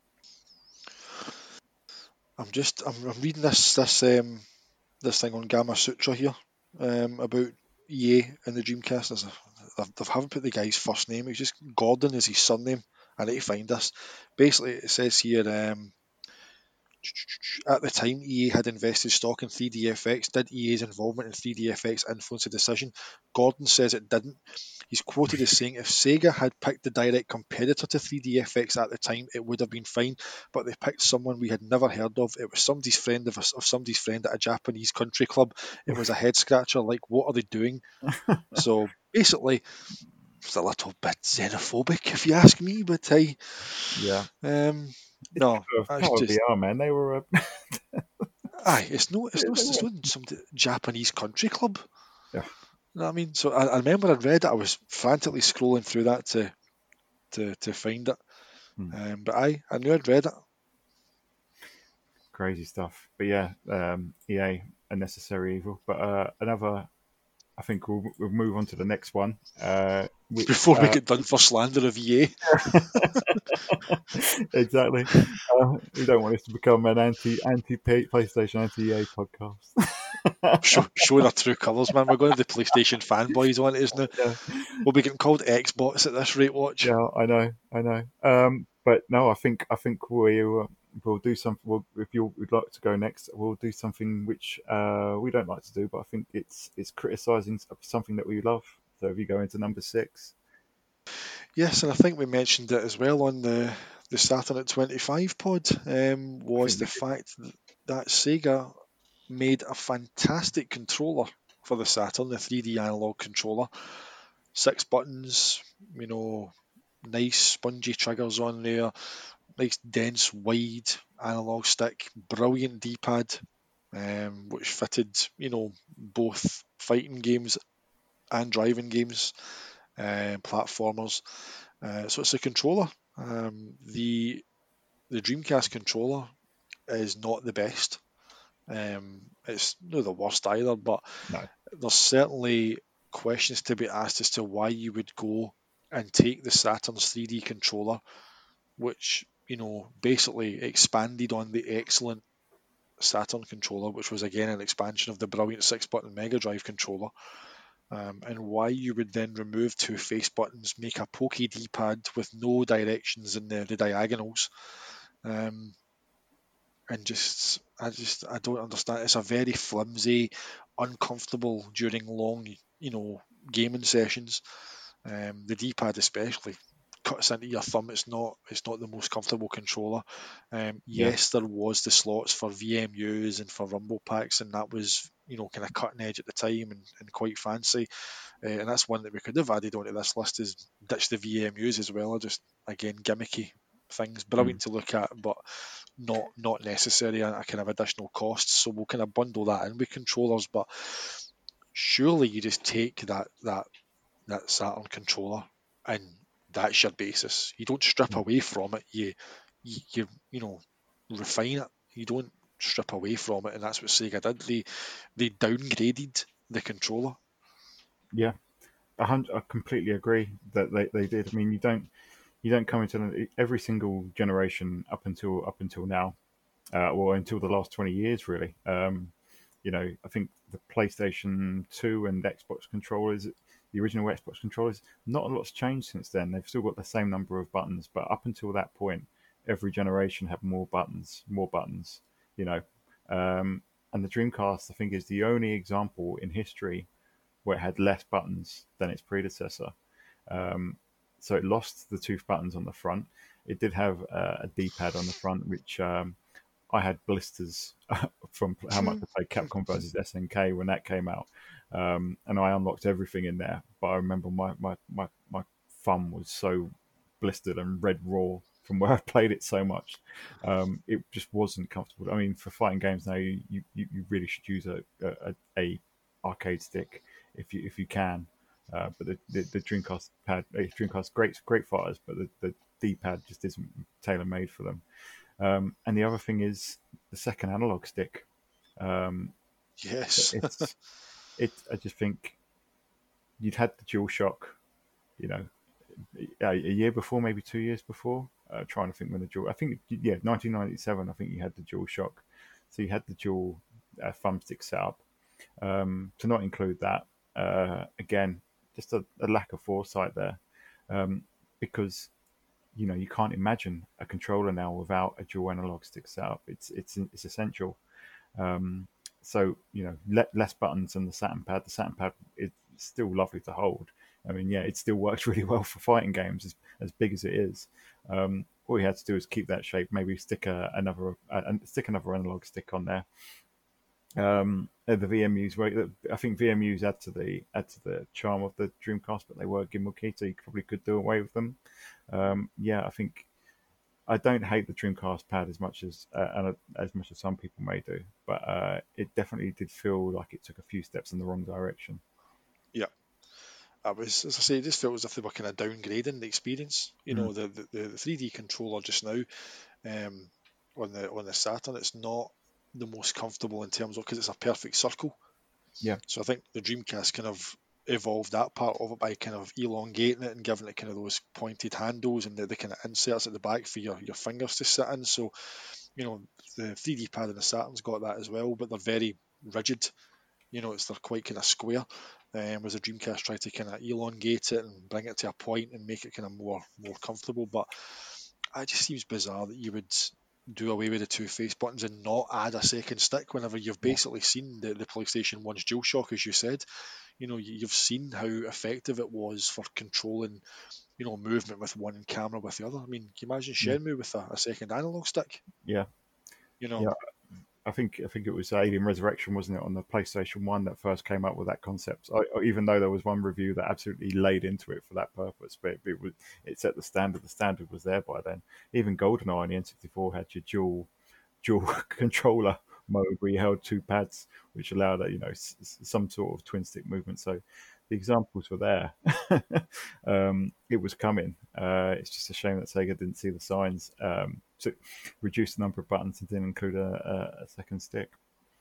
I'm just I'm, I'm reading this this um, this thing on Gamma Sutra here um, about E A and the Dreamcast. There's a, they haven't put the guy's first name. It's just Gordon is his surname. I need to find this. Basically, it says here. Um, At the time, E A had invested stock in three D F X. Did E A's involvement in three D F X influence the decision? Gordon says it didn't. He's quoted as saying, if Sega had picked the direct competitor to three D F X at the time, it would have been fine, but they picked someone we had never heard of. It was somebody's friend of, a, of somebody's friend at a Japanese country club. It was a head scratcher, like, what are they doing? So basically, it's a little bit xenophobic, if you ask me, but hey, Yeah, um, it's no, power, that's power just V R, man. They were. Uh, aye, it's no, it's they no, it's were. not some Japanese country club. Yeah. You know what I mean? So I, I remember I read it. I was frantically scrolling through that to to, to find it. Hmm. Um, but I, I knew I'd read it. Crazy stuff. But yeah, um, E A, a necessary evil. But uh, another. I think we'll, we'll move on to the next one, uh, which Before we uh, get done for slander of E A. exactly. Uh, we don't want this to become an anti anti PlayStation anti E A podcast. Show, showing our true colours, man. We're going to the PlayStation fanboys on it, isn't it? Yeah. We'll be getting called Xbox at this rate. Watch. Yeah, I know, I know. Um, but no, I think I think we uh, we'll do something. We'll, if you would like to go next, we'll do something which uh, we don't like to do, but I think it's it's criticizing something that we love. So if you go into number six, Yes, and I think we mentioned it as well on the the Saturn at twenty-five pod. Um, I was think we the did. fact that Sega made a fantastic controller for the Saturn, the three D analog controller. Six buttons, you know, nice spongy triggers on there, nice dense wide analog stick, brilliant D-pad, um, which fitted, you know, both fighting games and driving games, uh, platformers. Uh, so it's a controller. Um, the the Dreamcast controller is not the best. Um, it's not the worst either, but No. there's certainly questions to be asked as to why you would go and take the Saturn's three D controller, which, you know, basically expanded on the excellent Saturn controller, which was again an expansion of the brilliant six button Mega Drive controller, um, and why you would then remove two face buttons, make a pokey D-pad with no directions in the, the diagonals, um, and just I just I don't understand. It's a very flimsy, uncomfortable during long, you know, gaming sessions. Um, the D-pad especially cuts into your thumb. It's not it's not the most comfortable controller. Um, Yeah. yes, there was the slots for V M Us and for rumble packs, and that was, you know, kind of cutting edge at the time and, and quite fancy. Uh, and that's one that we could have added onto this list, is ditch the V M Us as well. Are just, again, gimmicky things, brilliant Mm. to look at, but not not necessary and a kind of additional costs. So we'll kind of bundle that in with controllers. But surely you just take that that that Saturn controller and that's your basis. You don't strip Mm. away from it. You you you, you know refine it. You don't strip away from it, and that's what Sega did. They they downgraded the controller. Yeah, a hundred, I completely agree that they, they did. I mean, you don't you don't come into every single generation up until up until now, uh, or until the last twenty years, really. Um, you know, I think the PlayStation two and Xbox controllers, the original Xbox controllers, not a lot's changed since then. They've still got the same number of buttons, but up until that point, every generation had more buttons, more buttons. You know, um, and the Dreamcast, I think, is the only example in history where it had less buttons than its predecessor. Um, so it lost the two buttons on the front. It did have uh, a D-pad on the front, which um, I had blisters from how much I played Capcom versus S N K when that came out, um, and I unlocked everything in there. But I remember my my my, my thumb was so blistered and red raw from where I played it so much. Um, it just wasn't comfortable. I mean, for fighting games now, you, you, you really should use a, a, a arcade stick if you if you can. Uh, but the, the, the Dreamcast pad, uh, Dreamcast, great great fighters, but the, the D-pad just isn't tailor made for them. Um, and the other thing is the second analog stick. Um, Yes. it's it. I just think you'd had the DualShock, you know, a, a year before, maybe two years before. Uh, trying to think when the dual. I think yeah, nineteen ninety-seven. I think you had the DualShock, so you had the dual uh, thumbstick set up. Um, to not include that, uh, again, just a, a lack of foresight there, um, because you know you can't imagine a controller now without a dual analog stick setup. It's it's it's essential. Um, so you know, le- less buttons than the Saturn pad. The Saturn pad is still lovely to hold. I mean, yeah, it still works really well for fighting games, as, as big as it is. Um, all you had to do is keep that shape. Maybe stick a, another uh, stick another analog stick on there. Um, the V M Us, I think V M Us add to the add to the charm of the Dreamcast, but they were gimbal key, so you probably could do away with them. Um, yeah, I think I don't hate the Dreamcast pad as much as uh, and as much as some people may do, but uh, it definitely did feel like it took a few steps in the wrong direction. Yeah. I was, as I say, it just felt as if they were kind of downgrading the experience. You Mm. know, the the, the three D controller just now, um, on the on the Saturn, it's not the most comfortable in terms of, because it's a perfect circle. Yeah. So I think the Dreamcast kind of evolved that part of it by kind of elongating it and giving it kind of those pointed handles and the, the kind of inserts at the back for your, your fingers to sit in. So, you know, the three D pad in the Saturn's got that as well, but they're very rigid. You know, it's they're quite kind of square. Um, whereas the Dreamcast tried to kind of elongate it and bring it to a point and make it kind of more more comfortable. But it just seems bizarre that you would do away with the two face buttons and not add a second stick whenever you've Yeah. basically seen the, the PlayStation one's DualShock, as you said. You know, you, you've seen how effective it was for controlling, you know, movement with one and camera with the other. I mean, can you imagine Yeah. Shenmue with a, a second analog stick? Yeah. You know, Yeah. I think I think it was Alien Resurrection, wasn't it, on the PlayStation One that first came up with that concept? I, even though there was one review that absolutely laid into it for that purpose, but it, it was it set the standard. The standard was there by then. Even GoldenEye on the N sixty-four had your dual dual controller mode where you held two pads, which allowed that you know s- some sort of twin stick movement. So the examples were there. um, it was coming. Uh, it's just a shame that Sega didn't see the signs. Um, to reduce the number of buttons and didn't include a, a, a second stick.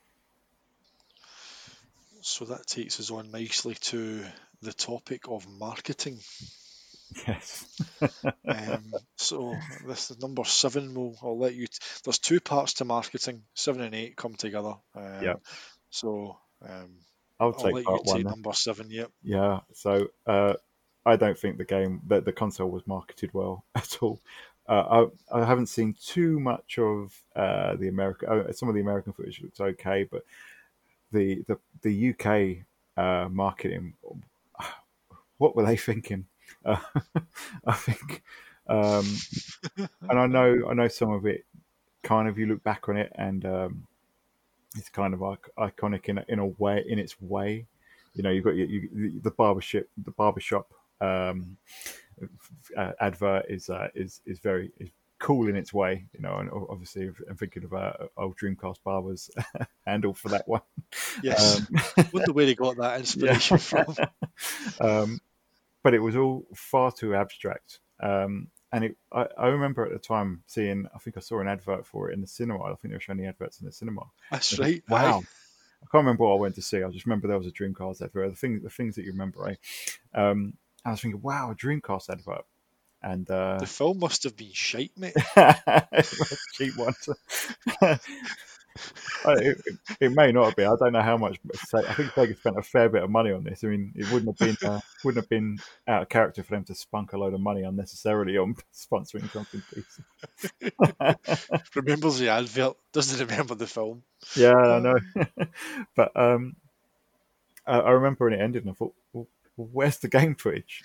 so that takes us on nicely to the topic of marketing. Yes. Um, so this is number seven. We'll, I'll let you. T- There's two parts to marketing. Seven and eight come together. Yeah. Um, so um, I'll I'll take let you part one take then. number seven. Yep. Yeah. So uh, I don't think the game, that the console was marketed well at all. Uh, I, I haven't seen too much of uh, the American. Uh, some of the American footage looks okay, but the the the U K uh, marketing what were they thinking? Uh, I think, um, and I know I know some of it. Kind of, you look back on it, and um, it's kind of ic- iconic in a, in a way, in its way. You know, you've got your, you, the barbershop, the barbershop um, uh, advert is uh, is is very is cool in its way. You know, and obviously I'm thinking of uh, old Dreamcast Barber's handle for that one. Yes. Um, Wonder where he got that yeah, inspiration from. um, but it was all far too abstract. Um, and it, I, I remember at the time seeing, I think I saw an advert for it in the cinema. I think they were showing the adverts in the cinema. That's And I thought, right. Aye. wow, I can't remember what I went to see. I just remember there was a Dreamcast advert. The things, the things that you remember, right? Um, I was thinking, wow, a Dreamcast advert, and uh, The film must have been shite, mate. cheap one. I- it, it, it may not have been. I don't know how much. I think Sega spent a fair bit of money on this. I mean, it wouldn't have been uh, wouldn't have been out of character for them to spunk a load of money unnecessarily on sponsoring something decent. Remembers the advert, doesn't remember the film. Yeah, I know. Um, But um, I, I remember when it ended, and I thought, well, where's the game footage?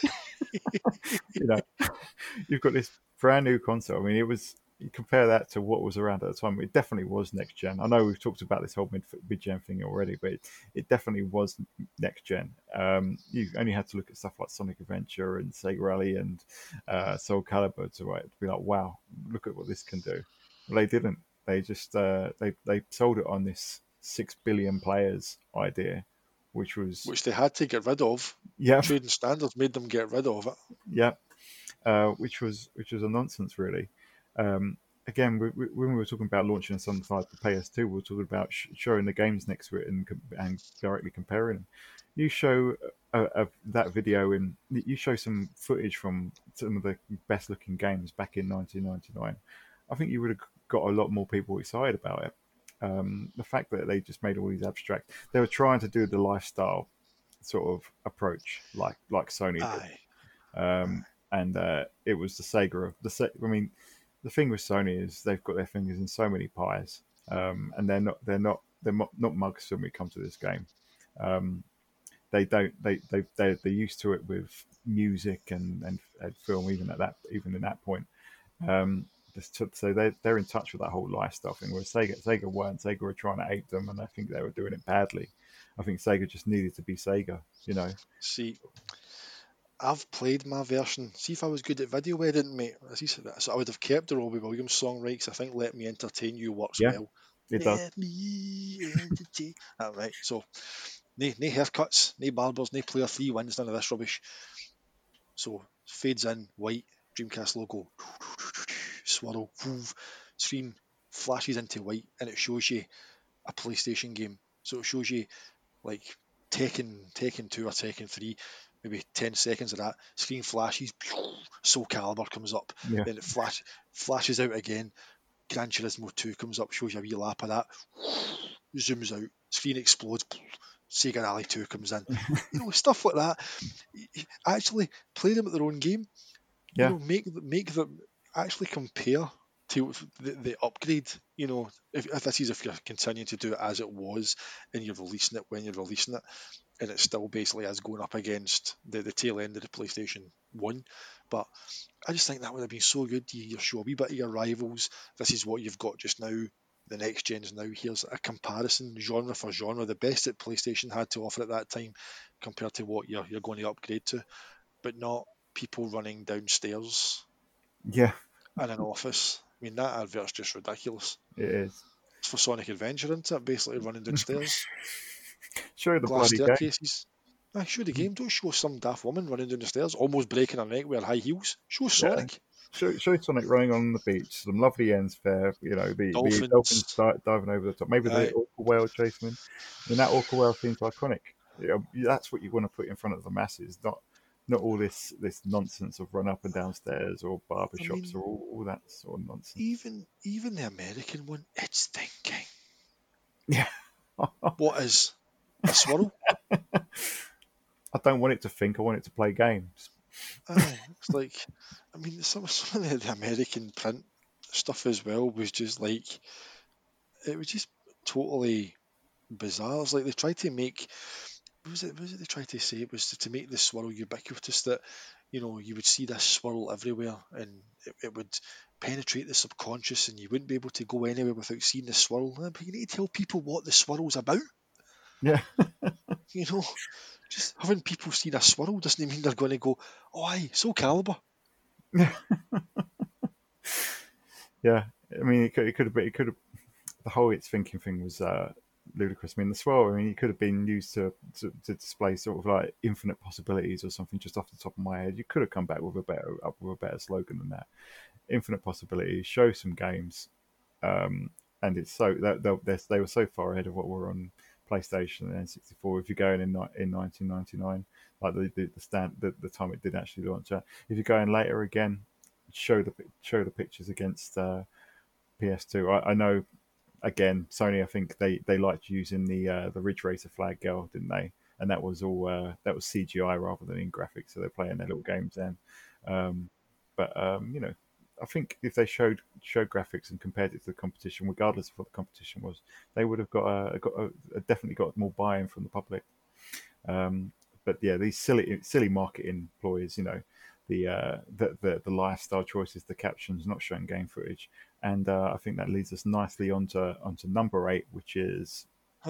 You know, you've got this brand new console. I mean, it was. You compare that to what was around at the time. It definitely was next gen. I know we've talked about this whole mid mid gen thing already, but it, it definitely was next gen. Um, you only had to look at stuff like Sonic Adventure and Sega Rally and uh, Soul Calibur to, right, to be like, wow, look at what this can do. Well, they didn't. They just uh, they they sold it on this six billion players idea, which was which they had to get rid of. yeah Trading standards made them get rid of it. yeah, uh, which was which was a nonsense really. Um, again, we, we, when we were talking about launching something like the P S two, we were talking about sh- showing the games next to it and com- and directly comparing them. You show uh, uh, that video and you show some footage from some of the best looking games back in nineteen ninety-nine. I think you would have got a lot more people excited about it. Um, the fact that they just made all these abstract, they were trying to do the lifestyle sort of approach like like Sony did. Aye. Um, and uh, it was the Sega of the. Se- I mean, the thing with Sony is they've got their fingers in so many pies, um, and they're not they're not they're not, not mugs when we come to this game. Um, they don't they they they they're used to it with music and, and, and film even at that even in that point. Um, just to, so they they're in touch with that whole lifestyle thing. Whereas Sega Sega weren't. Sega were trying to ape them, and I think they were doing it badly. I think Sega just needed to be Sega, you know. See, I've played my version. See if I was good at video editing, mate. See, so I would have kept the Robbie Williams song, right? 'Cause I think "Let Me Entertain You" works Yeah, well. it does. Let me entertain. All right. So, no, no haircuts, no barbers, no player three wins, none of this rubbish. So fades in, white, Dreamcast logo, swirl, woof, screen flashes into white, and it shows you a PlayStation game. So it shows you like Tekken, Tekken two or Tekken three, maybe ten seconds of that. Screen flashes, Soul Calibur comes up, Yeah. then it flash flashes out again. Gran Turismo two comes up, shows you a wee lap of that, zooms out, screen explodes. Sega Rally two comes in, you know, stuff like that. Actually, play them at their own game. Yeah. You know, make make them actually compare to the, the upgrade. You know, if, if this is if you're continuing to do it as it was and you're releasing it when you're releasing it, and it still basically is going up against the, the tail end of the PlayStation one. But I just think that would have been so good. You, you show a wee bit of your rivals. This is what you've got just now. The next gen's now. Here's a comparison, genre for genre, the best that PlayStation had to offer at that time compared to what you're, you're going to upgrade to, but not people running downstairs Yeah, in an office. I mean, that advert's just ridiculous. it is. It's for Sonic Adventure, isn't it? Basically running downstairs. Show the Glass bloody game. staircases. I show the game. Don't show some daft woman running down the stairs, almost breaking her neck with her high heels. Show Sonic. Show, show Sonic running on the beach, some lovely ends fair, you know, the Dolphins. the dolphins di- diving over the top. Maybe the Aye. orca whale chasing them. I mean, that orca whale seems iconic. You know, that's what you want to put in front of the masses, not not all this this nonsense of run up and downstairs or barber shops I mean, or all, all that sort of nonsense. Even even the American one, it's thinking. Yeah. What is a swirl? I don't want it to think. I want it to play games. Aye, it's like, I mean, some, some of the American print stuff as well was just like, it was just totally bizarre. It's like they tried to make what was it? What was it they tried to say? It was to, to make the swirl ubiquitous, that you know you would see this swirl everywhere, and it, it would penetrate the subconscious, and you wouldn't be able to go anywhere without seeing the swirl. But you need to tell people what the swirl's about. Yeah. You know, just having people see a swirl doesn't mean they're going to go, "Oh, aye, Soul Calibur." Yeah, I mean, it could, it could have been, it could have, the whole its thinking thing was uh, ludicrous. I mean, the swirl, I mean, it could have been used to, to to display sort of like infinite possibilities or something. Just off the top of my head, you could have come back with a better, up with a better slogan than that. Infinite possibilities. Show some games, um, and it's so that they, they were so far ahead of what were on PlayStation and N sixty-four. If you're going in in nineteen ninety-nine, like the the, the stand the, the time it did actually launch out. If you're going later again, show the show the pictures against uh, P S two. I, I know. Again, Sony, I think they, they liked using the uh, the Ridge Racer flag girl, didn't they? And that was all uh, that was C G I rather than in graphics, so they're playing their little games then. Um, but um, you know, I think if they showed showed graphics and compared it to the competition, regardless of what the competition was, they would have got a, got a, definitely got more buy-in from the public. Um, but yeah, these silly silly marketing ploys, you know, the, uh, the the the lifestyle choices, the captions, not showing game footage, and uh, I think that leads us nicely onto onto number eight, which is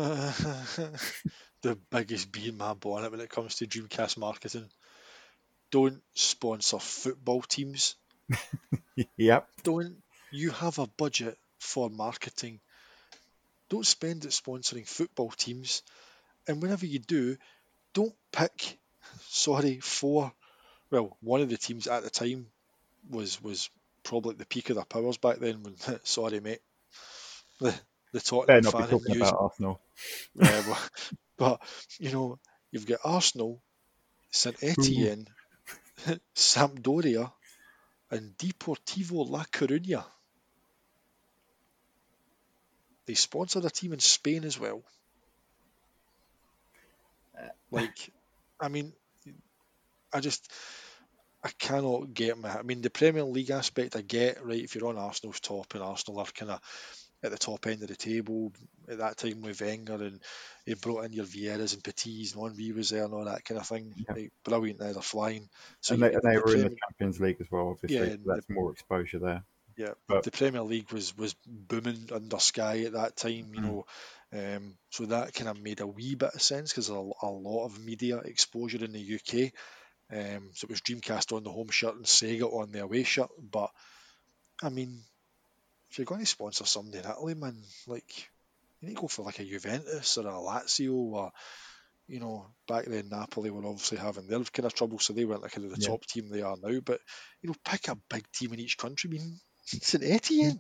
the biggest bee in my bonnet when it comes to Dreamcast marketing. Don't sponsor football teams. Yep. Don't you have a budget for marketing? Don't spend it sponsoring football teams. And whenever you do, don't pick, sorry, four. Well, one of the teams at the time was was probably at the peak of their powers back then. When sorry, mate, the the Tottenham Better not be fan talking news. about Arsenal. Uh, but, but you know, you've got Arsenal, Saint Etienne, Sampdoria, and Deportivo La Coruña. They sponsored a team in Spain as well. Like, I mean, I just, I cannot get my. I mean, the Premier League aspect I get, right? If you're on Arsenal's top and Arsenal are kind of at the top end of the table at that time with Wenger, and he brought in your Vieiras and Petits, and Henry was there and all that kind of thing. Yeah. Like, brilliant, now they're flying. So and you, they, and they the were in Prem- the Champions League as well, obviously. Yeah, So that's the- more exposure there. Yeah, But- the Premier League was was booming under Sky at that time, you Mm. know, um, so that kind of made a wee bit of sense because there's a, a lot of media exposure in the U K. Um, so it was Dreamcast on the home shirt and Sega on the away shirt. But I mean, if you're going to sponsor somebody in Italy, man, like you need to go for like a Juventus or a Lazio, or you know, back then Napoli were obviously having their kind of trouble, so they weren't like kind of the Yeah. top team they are now. But you know, pick a big team in each country. I mean, Saint Etienne.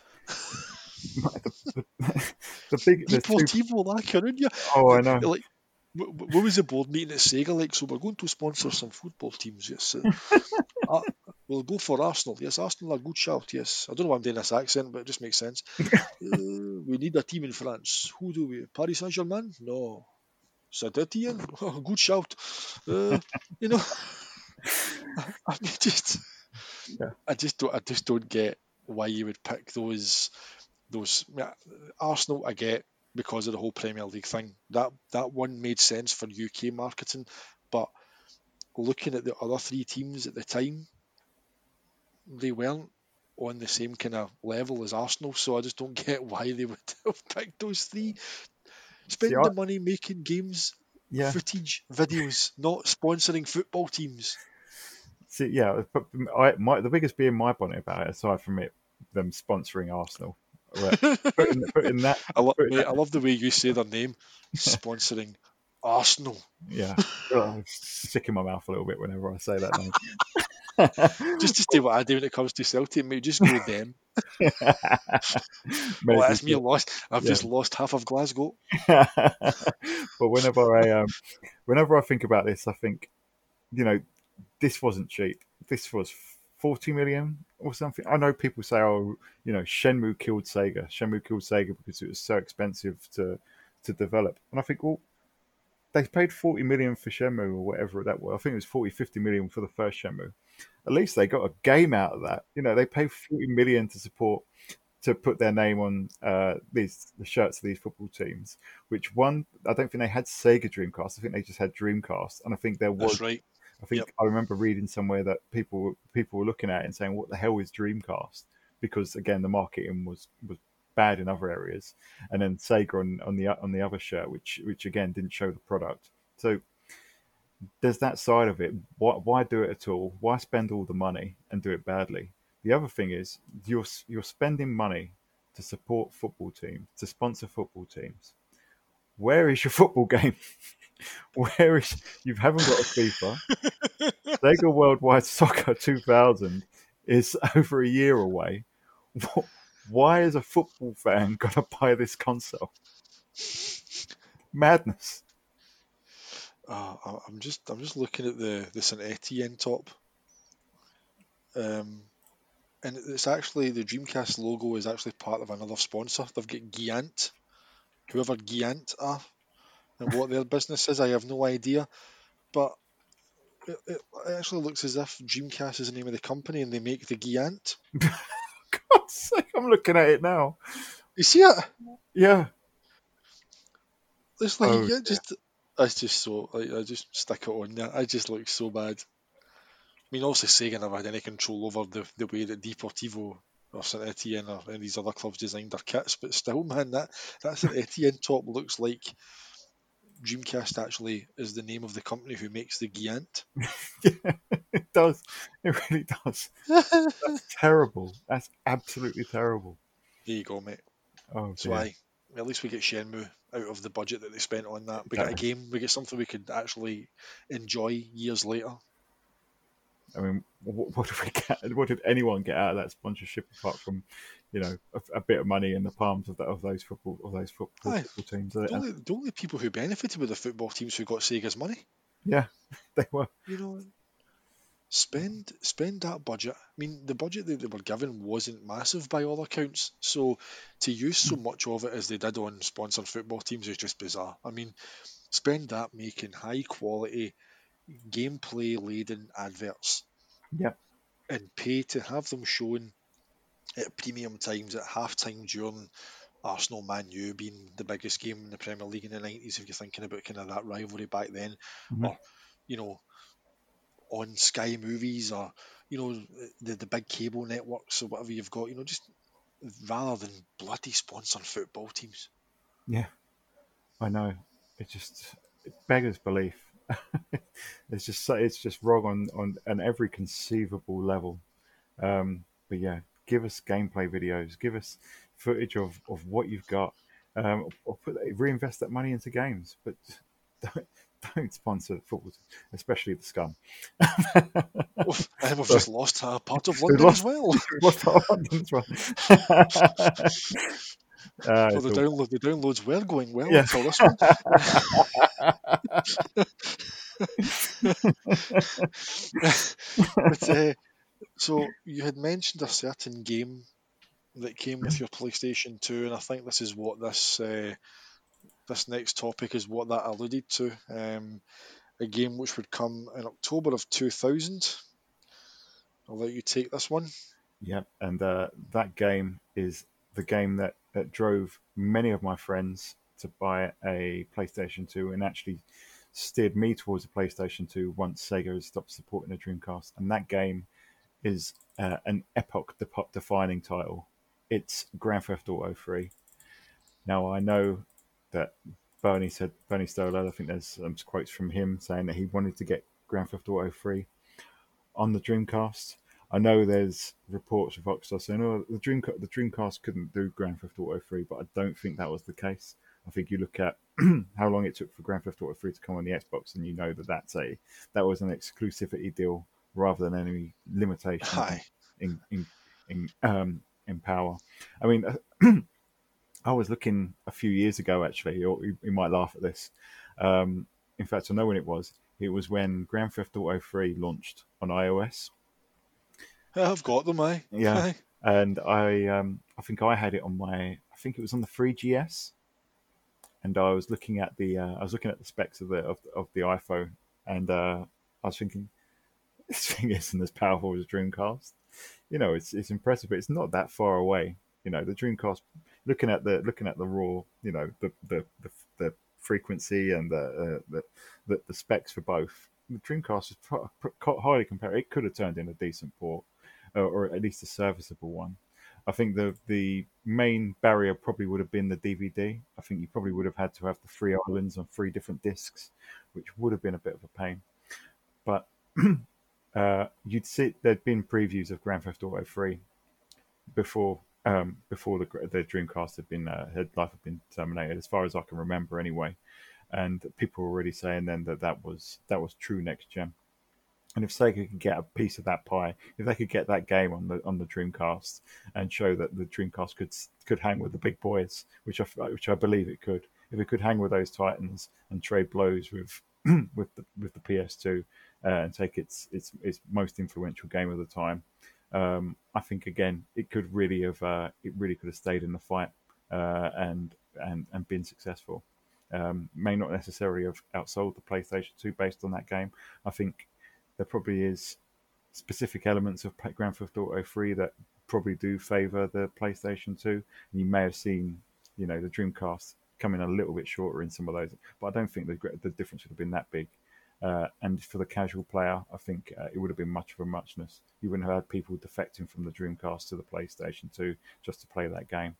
the, the, the big there's two, Deportivo La Coruña. oh, I know. Like, wh- wh- what was the board meeting at Sega like? So we're going to sponsor some football teams. Yes, uh, uh, we'll go for Arsenal. Yes, Arsenal are good shout. Yes, I don't know why I'm doing this accent, but it just makes sense. uh, we need a team in France. Who do we? Paris Saint Germain? No. Saint Etienne? Oh, good shout. Uh, you know, I, I mean, just, Yeah. I just don't, I just don't get why you would pick those. Those yeah, Arsenal, I get because of the whole Premier League thing. That that one made sense for U K marketing, but looking at the other three teams at the time, they weren't on the same kind of level as Arsenal. So I just don't get why they would have picked those three. Spend See, the I- money making games, Yeah. footage, videos, not sponsoring football teams. See, yeah, but I, my, the biggest bee in my bonnet about it, aside from it, them sponsoring Arsenal, well, putting, putting that, I, lo- putting mate, that- I love the way you say their name, sponsoring Arsenal. yeah, oh, stick in my mouth a little bit whenever I say that name. Just to say what I do when it comes to Celtic, mate, just go them. Maybe, Oh, that's me lost. I've Yeah. just lost half of Glasgow. but whenever I um, whenever I think about this, I think, you know, this wasn't cheap. This was forty million or something. I know people say, oh, you know, Shenmue killed Sega. Shenmue killed Sega because it was so expensive to to develop. And I think, well, they paid forty million for Shenmue or whatever that was. I think it was forty, fifty million for the first Shenmue. At least they got a game out of that. You know, they paid forty million to support to put their name on uh, these the shirts of these football teams. Which one? I don't think they had Sega Dreamcast. I think they just had Dreamcast, and I think there was. That's right. I think Yep. I remember reading somewhere that people people were looking at it and saying, "What the hell is Dreamcast?" Because again, the marketing was was bad in other areas, and then Sega on, on the on the other shirt, which which again didn't show the product. So there's that side of it. Why why do it at all? Why spend all the money and do it badly? The other thing is you're you're spending money to support football teams, to sponsor football teams. Where is your football game? Where is you haven't got a FIFA? Sega Worldwide Soccer two thousand is over a year away. Why is a football fan gonna buy this console? Madness. Uh, I- I'm just I'm just looking at the the Saint Etienne top, um, and it's actually the Dreamcast logo is actually part of another sponsor. They've got Giant, whoever Giant are, and what their business is, I have no idea. But it, it actually looks as if Dreamcast is the name of the company, and they make the Giant. God's sake, I'm looking at it now. You see it? Yeah. It's like Oh, yeah, just it's just so like, I just stick it on there. I just look so bad. I mean, obviously Sega never had any control over the, the way that Deportivo or Saint Etienne or any of these other clubs designed their kits, but still, man, that that Saint Etienne top looks like Dreamcast actually is the name of the company who makes the Giant. yeah, it does. It really does. That's terrible. That's absolutely terrible. There you go, mate. Oh, That's dear. why at least we get Shenmue out of the budget that they spent on that. We get a game, we get something we could actually enjoy years later. I mean, what, what did we get? What did anyone get out of that sponsorship apart from, you know, a, a bit of money in the palms of, that, of those football of those football, Aye. football teams? The only, the only people who benefited were the football teams who got Sega's money. Yeah, they were. You know, spend spend that budget. I mean, the budget that they were given wasn't massive by all accounts. So to use so much of it as they did on sponsored football teams is just bizarre. I mean, spend that making high quality, gameplay laden adverts. Yep. And pay to have them shown at premium times at half time during Arsenal Man U being the biggest game in the Premier League in the nineties, if you're thinking about kind of that rivalry back then, Mhm. or you know, on Sky Movies, or you know, the the big cable networks or whatever you've got, you know, just rather than bloody sponsoring football teams. Yeah, I know. It just it beggars belief. It's just so it's just wrong on on, on every conceivable level. Um, but yeah, give us gameplay videos, give us footage of, of what you've got, um, or put reinvest that money into games. But don't, don't sponsor football, especially the scum. Oof, and we've just lost a part of We London lost, as well. we lost our London as well. Uh, Well, it's the all- download the downloads were going well Yeah. until this one. But uh, so you had mentioned a certain game that came with your PlayStation two, and I think this is what this uh, this next topic is what that alluded to. Um, a game which would come in October of two thousand. I'll let you take this one. Yep, and uh, that game is the game that, that drove many of my friends to buy a PlayStation two and actually steered me towards a PlayStation two once Sega had stopped supporting the Dreamcast. And that game is uh, an epoch-defining title. It's Grand Theft Auto three. Now, I know that Bernie said, Bernie Stolar, I think there's some quotes from him saying that he wanted to get Grand Theft Auto three on the Dreamcast. I know there's reports of Rockstar saying, "Oh, the Dream the Dreamcast couldn't do Grand Theft Auto three," but I don't think that was the case. I think you look at how long it took for Grand Theft Auto three to come on the Xbox, and you know that that's a that was an exclusivity deal rather than any limitation Hi. in in in um, in power. I mean, I was looking a few years ago actually. Or you, you might laugh at this. Um, in fact, I know when it was. It was when Grand Theft Auto three launched on iOS. I've got them, aye. Yeah, Aye. and I um, I think I had it on my I think it was on the three G S, and I was looking at the uh, I was looking at the specs of the of, of the iPhone, and uh, I was thinking this thing isn't as powerful as Dreamcast. You know, it's it's impressive, but it's not that far away. You know, the Dreamcast. Looking at the looking at the raw, you know, the the the, the frequency and the, uh, the the the specs for both. The Dreamcast is pro- pro- highly compared. It could have turned in a decent port, uh, or at least a serviceable one. I think the the main barrier probably would have been the D V D. I think you probably would have had to have the three islands on three different discs, which would have been a bit of a pain. But uh, you'd see there'd been previews of Grand Theft Auto three before um, before the the Dreamcast had been uh, had life had been terminated, as far as I can remember, anyway. And people were already saying then that that was that was true next gen. And if Sega could get a piece of that pie, if they could get that game on the on the Dreamcast and show that the Dreamcast could could hang with the big boys, which I which I believe it could, if it could hang with those titans and trade blows with with the with the P S two uh, and take its its its most influential game of the time, um, I think again it could really have uh, it really could have stayed in the fight uh, and and and been successful. Um, may not necessarily have outsold the PlayStation two based on that game. I think there probably is specific elements of Grand Theft Auto three that probably do favour the PlayStation two. And you may have seen, you know, the Dreamcast coming a little bit shorter in some of those, but I don't think the the difference would have been that big. Uh, and for the casual player, I think uh, it would have been much of a muchness. You wouldn't have had people defecting from the Dreamcast to the PlayStation two just to play that game.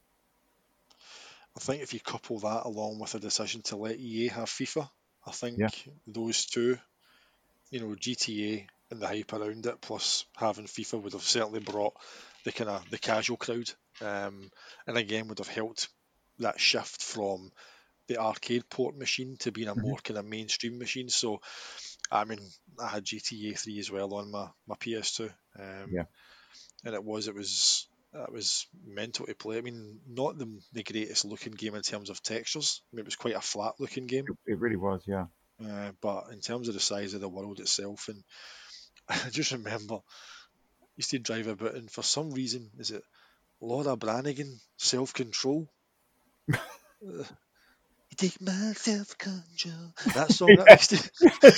I think if you couple that along with a decision to let E A have FIFA, I think Yeah. those two, you know, G T A and the hype around it, plus having FIFA would have certainly brought the kind of the casual crowd, um, and again would have helped that shift from the arcade port machine to being a more kind of mainstream machine. So, I mean, I had G T A three as well on my, my P S two, um, Yeah. and it was it was it was mental to play. I mean, not the the greatest looking game in terms of textures. I mean, it was quite a flat looking game. It, it really was, yeah. Uh, but in terms of the size of the world itself, and I just remember I used to drive about, and for some reason, is it Laura Branigan, Self Control? uh, you take my self control. That song that I used to.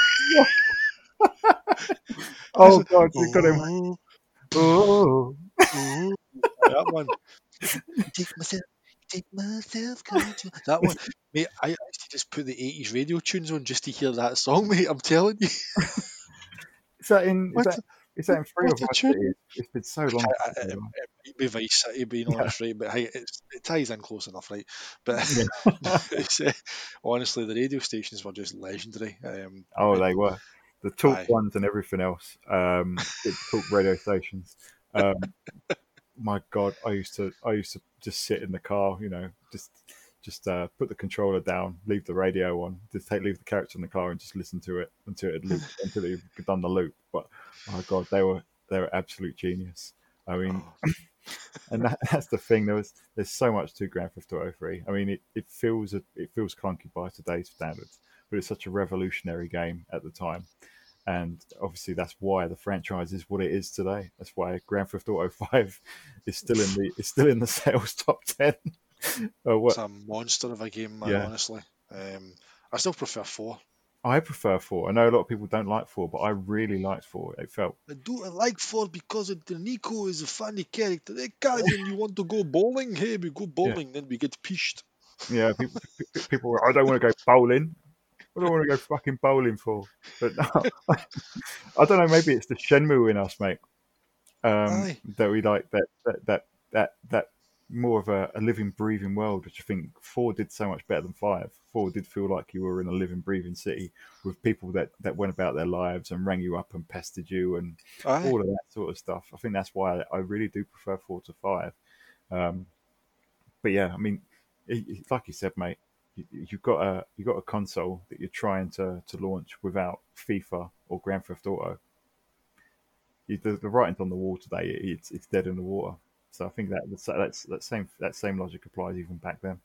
Oh God, you got him. Oh, Ooh, that one. Take myself, take myself control. That one, mate. I used to just put the eighties radio tunes on just to hear that song, mate. I'm telling you. is that in? Is What that a, is that in Free or what a Vice tune. City? It's been so long. I, I, it, it might be Vice City, being Yeah. honest, right? But hey, it's, it ties in close enough, right? But Yeah. it's, uh, honestly, the radio stations were just legendary. Um, Oh, and, they were the talk aye. ones and everything else. Um, the talk radio stations. Um, my God, I used to I used to just sit in the car, you know, just just uh, put the controller down, leave the radio on, just take leave the character in the car and just listen to it until it looped, until it had done the loop. But my God, they were they were absolute genius. I mean, Oh, and that, that's the thing. There was there's so much to Grand Theft Auto three. I mean, it, it feels it feels clunky by today's standards, but it's such a revolutionary game at the time, and obviously that's why the franchise is what it is today. That's why Grand Theft Auto five is still in the is still in the sales top ten. Or what? it's a monster of a game, man. Yeah, Honestly, um, I still prefer four. I prefer four. I know a lot of people don't like four, but I really liked four. It felt I do I like four because of the Nico is a funny character. Hey guys, when you want to go bowling, hey, we go yeah, bowling, then we get pished. yeah. People people were, I don't want to go bowling. What do I want to go fucking bowling for? But no, I don't know. Maybe it's the Shenmue in us, mate. Um, Aye. that we like that that that that, that more of a, a living, breathing world, which I think four did so much better than five. Four did feel like you were in a living, breathing city with people that, that went about their lives and rang you up and pestered you and Aye. all of that sort of stuff. I think that's why I really do prefer four to five. Um, but yeah, I mean, it, it- like you said, mate, you, you've got a you got a console that you're trying to, to launch without FIFA or Grand Theft Auto. You, the, the writing's on the wall today. It, it's it's dead in the water. So I think that that's, that's that same that same logic applies even back then.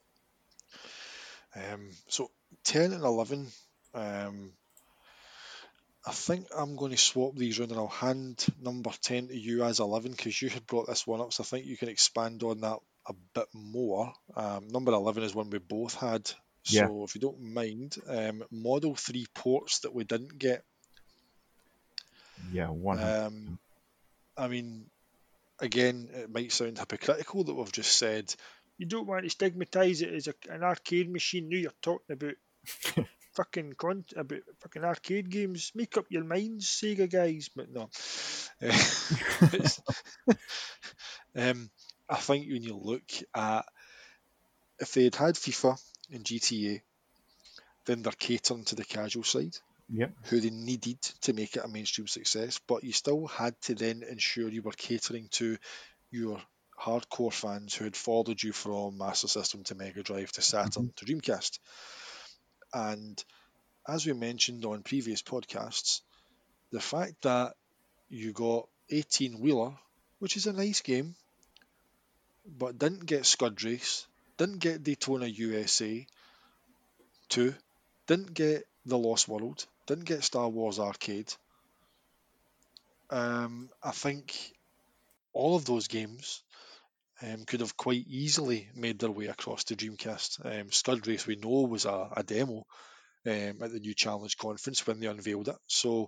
Um, so ten and eleven. Um, I think I'm going to swap these round and I'll hand number ten to you as eleven because you had brought this one up. So I think you can expand on that a bit more. Um, number eleven is one we both had. Yeah, So if you don't mind, um, Model three ports that we didn't get. yeah, one hundred. Um, I mean, again, it might sound hypocritical that we've just said you don't want to stigmatise it as a, an arcade machine. Now you're talking about fucking con- about fucking arcade games. Make up your minds, Sega guys. But no, It's- um, I think when you look at if they had had FIFA and G T A, then they're catering to the casual side, Yep. who they needed to make it a mainstream success. But you still had to then ensure you were catering to your hardcore fans who had followed you from Master System to Mega Drive to Saturn to Dreamcast. And as we mentioned on previous podcasts, the fact that you got eighteen Wheeler, which is a nice game, but didn't get Scud Race, didn't get Daytona U S A two, didn't get The Lost World, didn't get Star Wars Arcade. Um, I think all of those games um, could have quite easily made their way across to Dreamcast. Um, Scud Race, we know, was a, a demo um, at the New Challenge conference when they unveiled it. So,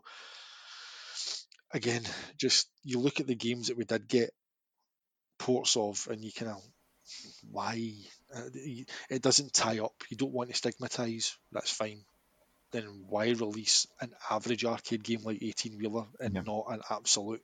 again, just you look at the games that we did get ports of, and you kind of why uh, it doesn't tie up. You don't want to stigmatise. That's fine. Then why release an average arcade game like eighteen Wheeler and Yeah. not an absolute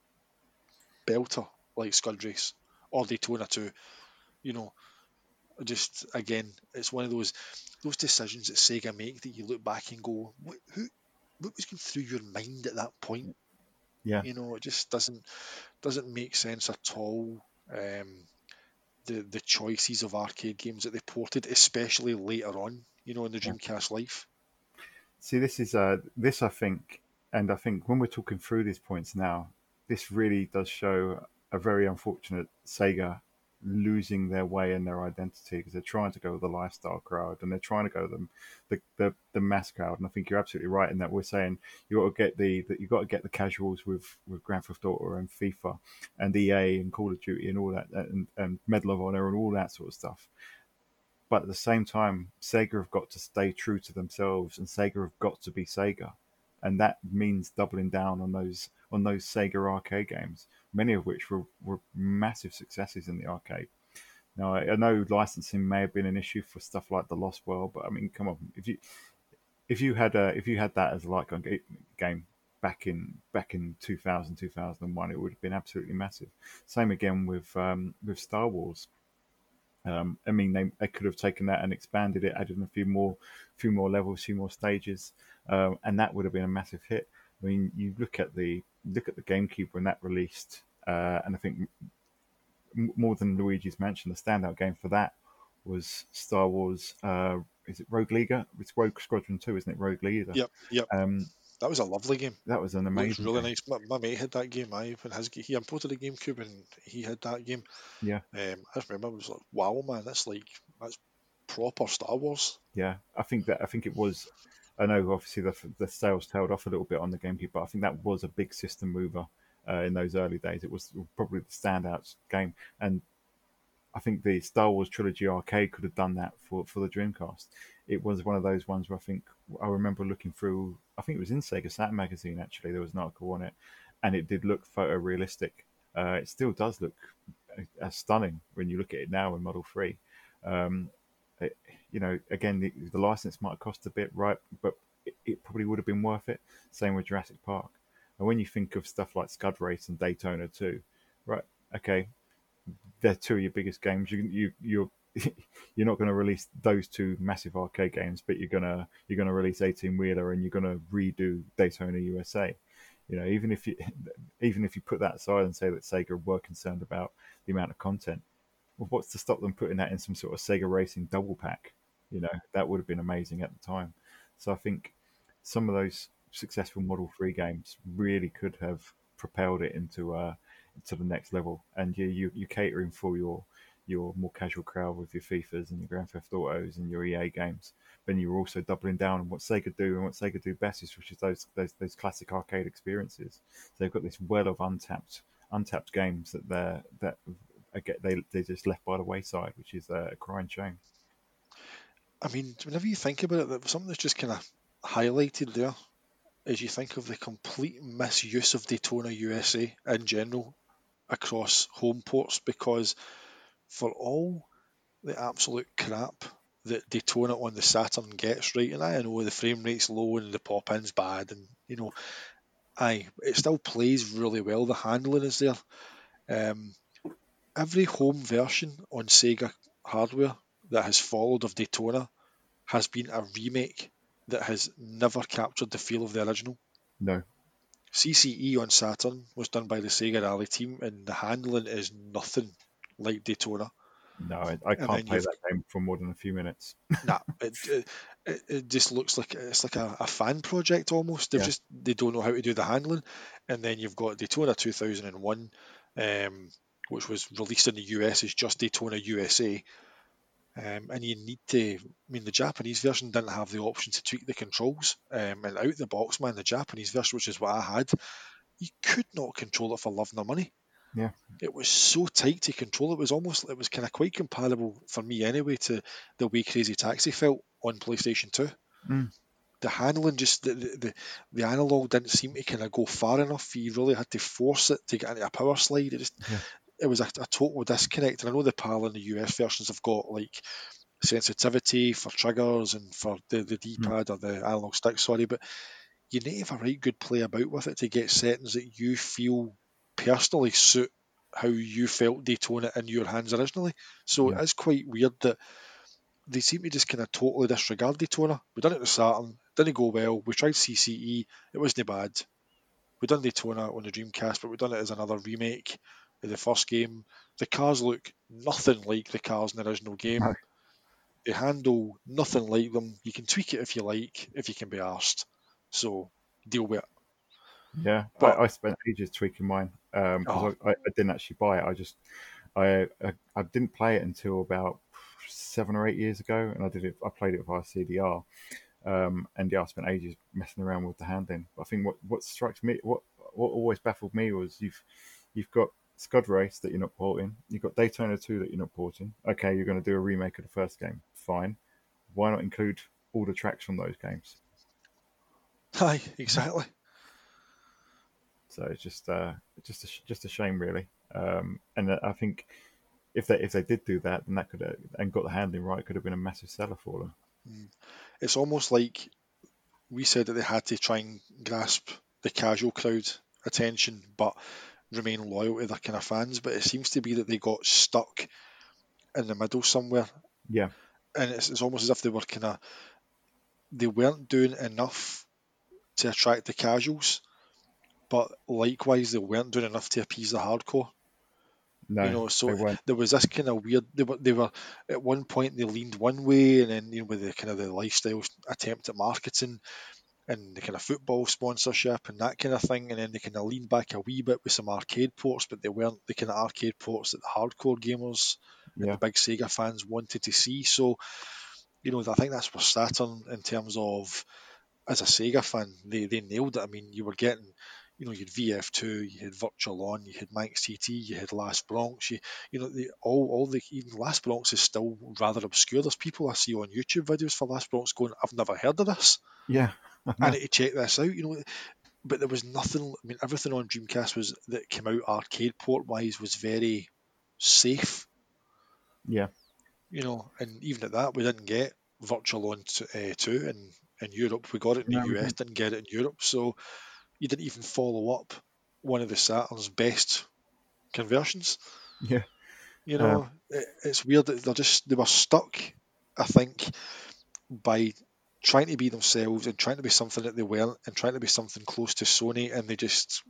belter like Scud Race or Daytona two? You know, just again, it's one of those those decisions that Sega make that you look back and go, what, who, what was going through your mind at that point? Yeah. You know, it just doesn't doesn't make sense at all. Um, the the choices of arcade games that they ported, especially later on, you know, in the Yeah. Dreamcast life. See, this is uh, this I think, and I think when we're talking through these points now, this really does show a very unfortunate Sega losing their way and their identity because they're trying to go with the lifestyle crowd and they're trying to go them the, the the mass crowd. And I think you're absolutely right in that we're saying you got to get the that you got to get the casuals with with Grand Theft Auto and FIFA and E A and Call of Duty and all that and, and Medal of Honor and all that sort of stuff. But at the same time, Sega have got to stay true to themselves, and Sega have got to be Sega, and that means doubling down on those on those Sega arcade games, many of which were, were massive successes in the arcade. Now, I, I know licensing may have been an issue for stuff like The Lost World, but I mean, come on, if you if you had a, if you had that as a like a game back in back in two thousand, two thousand one, it would have been absolutely massive. Same again with um, with Star Wars. Um, I mean, they, they could have taken that and expanded it, added a few more, few more levels, few more stages, um, and that would have been a massive hit. I mean, you look at the look at the GameCube when that released, uh, and I think m- more than Luigi's Mansion, the standout game for that was Star Wars. Uh, is it Rogue Leader? It's Rogue Squadron Two, isn't it? Rogue Leader. Yep, yep. Um, That was a lovely game. that was an Looks amazing really game. nice. My, my mate had that game. I when his he imported a GameCube and he had that game. Yeah, Um, I remember I was like, wow, man, that's like that's proper Star Wars. yeah. I think that I think it was. I know obviously the the sales tailed off a little bit on the GameCube, but I think that was a big system mover uh, in those early days. It was probably the standout game, and I think the Star Wars Trilogy arcade could have done that for, for the Dreamcast. It was one of those ones where I think I remember looking through. I think it was in Sega Saturn magazine actually. There was an article on it, and it did look photorealistic. Uh, it still does look uh, stunning when you look at it now in Model Three. Um, it, you know, again, the, the license might have cost a bit, right? But it, it probably would have been worth it. Same with Jurassic Park. And when you think of stuff like Scud Race and Daytona two, right? Okay, they're two of your biggest games. You you you're you're not going to release those two massive arcade games, but you're gonna you're gonna release eighteen Wheeler and you're gonna redo Daytona U S A. You know, even if you even if you put that aside and say that Sega were concerned about the amount of content, well, what's to stop them putting that in some sort of Sega Racing double pack? You know, that would have been amazing at the time. So I think some of those successful Model Three games really could have propelled it into uh, to the next level. And you, you you're catering for your your more casual crowd with your FIFAs and your Grand Theft Autos and your E A games. Then you're also doubling down on what Sega do and what Sega do best, is which is those those those classic arcade experiences. So they've got this well of untapped untapped games that they're that get they they just left by the wayside, which is a crying shame. I mean, whenever you think about it, that something that's just kind of highlighted there is you think of the complete misuse of Daytona U S A in general across home ports, because for all the absolute crap that Daytona on the Saturn gets, right, and I know the frame rate's low and the pop-in's bad, and you know, aye, it still plays really well. The handling is there. Um, every home version on Sega hardware that has followed of Daytona has been a remake that has never captured the feel of the original. No. C C E on Saturn was done by the Sega Rally team, and the handling is nothing like Daytona. No, I, I can't play that game for more than a few minutes. Nah, it, it it just looks like it's like a, a fan project almost. They've Yeah. just they don't know how to do the handling, and then you've got Daytona two thousand one, um, which was released in the U S as just Daytona U S A. Um, and you need to, I mean, the Japanese version didn't have the option to tweak the controls. Um, and out the box, man, the Japanese version, which is what I had, you could not control it for love nor money. Yeah. It was so tight to control. It was almost, it was kind of quite comparable for me anyway to the way Crazy Taxi felt on PlayStation two. Mm. The handling, just the, the, the, the analog didn't seem to kind of go far enough. You really had to force it to get into a power slide. It just, Yeah. it was a, a total disconnect. And I know the PAL and the U S versions have got like sensitivity for triggers and for the, the D-pad mm. or the analog stick, sorry, but you need to have a right good play about with it to get settings that you feel personally suit how you felt Daytona in your hands originally. So Yeah. it's quite weird that they seem to just kind of totally disregard Daytona. We done it to Saturn, didn't go well. We tried C C E, it wasn't bad. We done Daytona on the Dreamcast, but we done it as another remake of the first game. The cars look nothing like the cars in the original game. No. They handle nothing like them. You can tweak it if you like, if you can be arsed. So deal with it. Yeah, But, I, I spent ages tweaking mine because oh, I, I didn't actually buy it. I just I, I I didn't play it until about seven or eight years ago, and I did it. I played it via C D R, um, and yeah, I spent ages messing around with the handling. But I think what what strikes me, what what always baffled me was you've you've got Scud Race that you're not porting. You've got Daytona two that you're not porting. Okay, you're going to do a remake of the first game. Fine. Why not include all the tracks from those games? Aye, exactly. So it's just uh, just a, just a shame, really. Um, and I think if they if they did do that, then that could have, and got the handling right, could have been a massive seller for them. It's almost like we said that they had to try and grasp the casual crowd attention, but remain loyal to their kind of fans. But it seems to be that they got stuck in the middle somewhere. Yeah, and it's, it's almost as if they were kind of they weren't doing enough to attract the casuals, but likewise they weren't doing enough to appease the hardcore. no, You know, so they weren't. there was this kind of weird. They were, they were at one point they leaned one way, and then you know with the kind of the lifestyle attempt at marketing and the kind of football sponsorship and that kind of thing, and then they kind of leaned back a wee bit with some arcade ports, but they weren't the kind of arcade ports that the hardcore gamers and Yeah, the big Sega fans wanted to see. So, you know, I think that's where Saturn, in terms of as a Sega fan, they, they nailed it. I mean, you were getting, you know, you had V F two, you had Virtual On, you had Manx T T, you had Last Bronx, you, you know, the, all, all the, even Last Bronx is still rather obscure. There's people I see on YouTube videos for Last Bronx going, I've never heard of this. yeah. I need to check this out, you know. But there was nothing, I mean, everything on Dreamcast was that came out arcade port wise was very safe. Yeah. You know, and even at that, we didn't get Virtual On to, uh, two in, in Europe. We got it in No, the we U S, didn't. didn't get it in Europe. So you didn't even follow up one of the Saturn's best conversions. Yeah. You Uh, know, it, it's weird that they're just, they were stuck, I think, by trying to be themselves and trying to be something that they weren't and trying to be something close to Sony, and they just.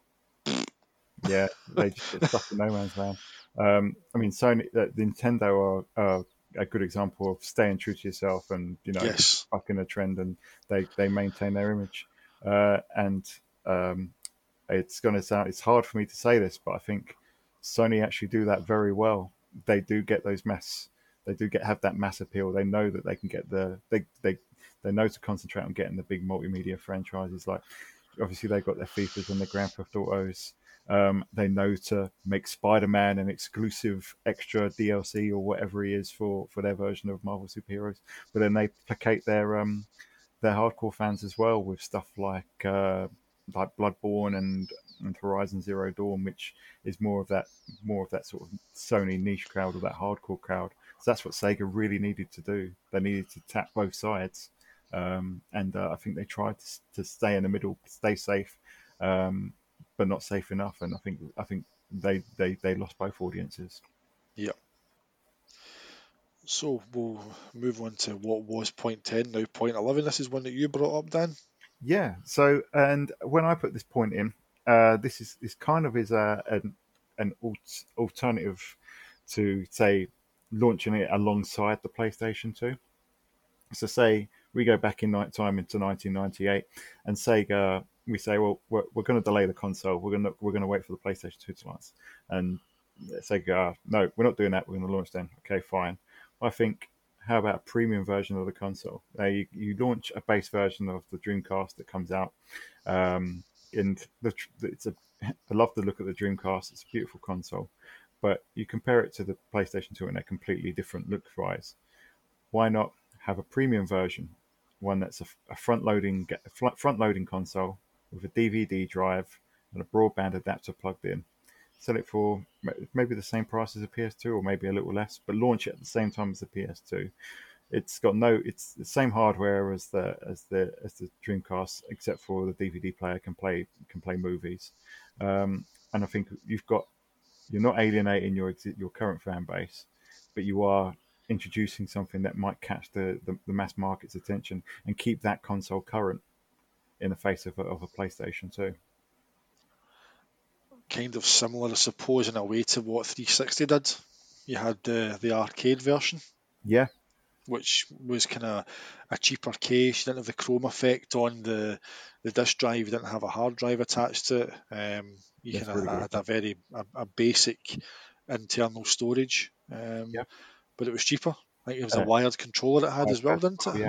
yeah, they just get stuck in no man's land. Um, I mean, Sony, uh, Nintendo are, are a good example of staying true to yourself and, you know, Yes. bucking a trend, and they, they maintain their image. Uh, and um, it's going to sound, it's hard for me to say this, but I think Sony actually do that very well. They do get those mass, they do get have that mass appeal. They know that they can get the, they they they know to concentrate on getting the big multimedia franchises. Like obviously they got their FIFAs and their Grand Theft Autos. Um, they know to make Spider-Man an exclusive extra D L C or whatever he is for, for their version of Marvel superheroes. But then they placate their um, their hardcore fans as well with stuff like uh, like Bloodborne and and Horizon Zero Dawn, which is more of that more of that sort of Sony niche crowd or that hardcore crowd. So that's what Sega really needed to do. They needed to tap both sides, um, and uh, I think they tried to, to stay in the middle, stay safe, um, but not safe enough. And I think I think they they, they lost both audiences. Yeah. So we'll move on to what was point ten, now point eleven. This is one that you brought up, Dan. Yeah. So, and when I put this point in, uh, this is this kind of is a an an alt- alternative to say launching it alongside the PlayStation two. So, say we go back in night time into nineteen ninety-eight, and Sega, we say, well, we're, we're going to delay the console. We're going to we're going to wait for the PlayStation two to launch, and Sega, no, we're not doing that. We're going to launch then. Okay, fine. I think, how about a premium version of the console? Uh, you, you launch a base version of the Dreamcast that comes out, um, and the, it's a. I love the look of the Dreamcast. It's a beautiful console, but you compare it to the PlayStation two, and they're completely different look-wise. Why not have a premium version, one that's a, a front-loading front-loading console with a D V D drive and a broadband adapter plugged in? Sell it for maybe the same price as a P S two, or maybe a little less, but launch it at the same time as the P S two. It's got no, it's the same hardware as the as the as the Dreamcast, except for the D V D player can play can play movies, um, and I think you've got you're not alienating your your current fan base, but you are introducing something that might catch the, the, the mass market's attention and keep that console current in the face of a, of a PlayStation two. Kind of similar, I suppose, in a way to what three sixty did. You had the the arcade version, Yeah, which was kind of a cheaper case. You didn't have the chrome effect on the the disc drive. You didn't have a hard drive attached to it. Um, you that's kind of really good. had a very a, a basic internal storage, um, Yeah, but it was cheaper. I think it was a uh, wired controller it had as well, iPad, didn't oh,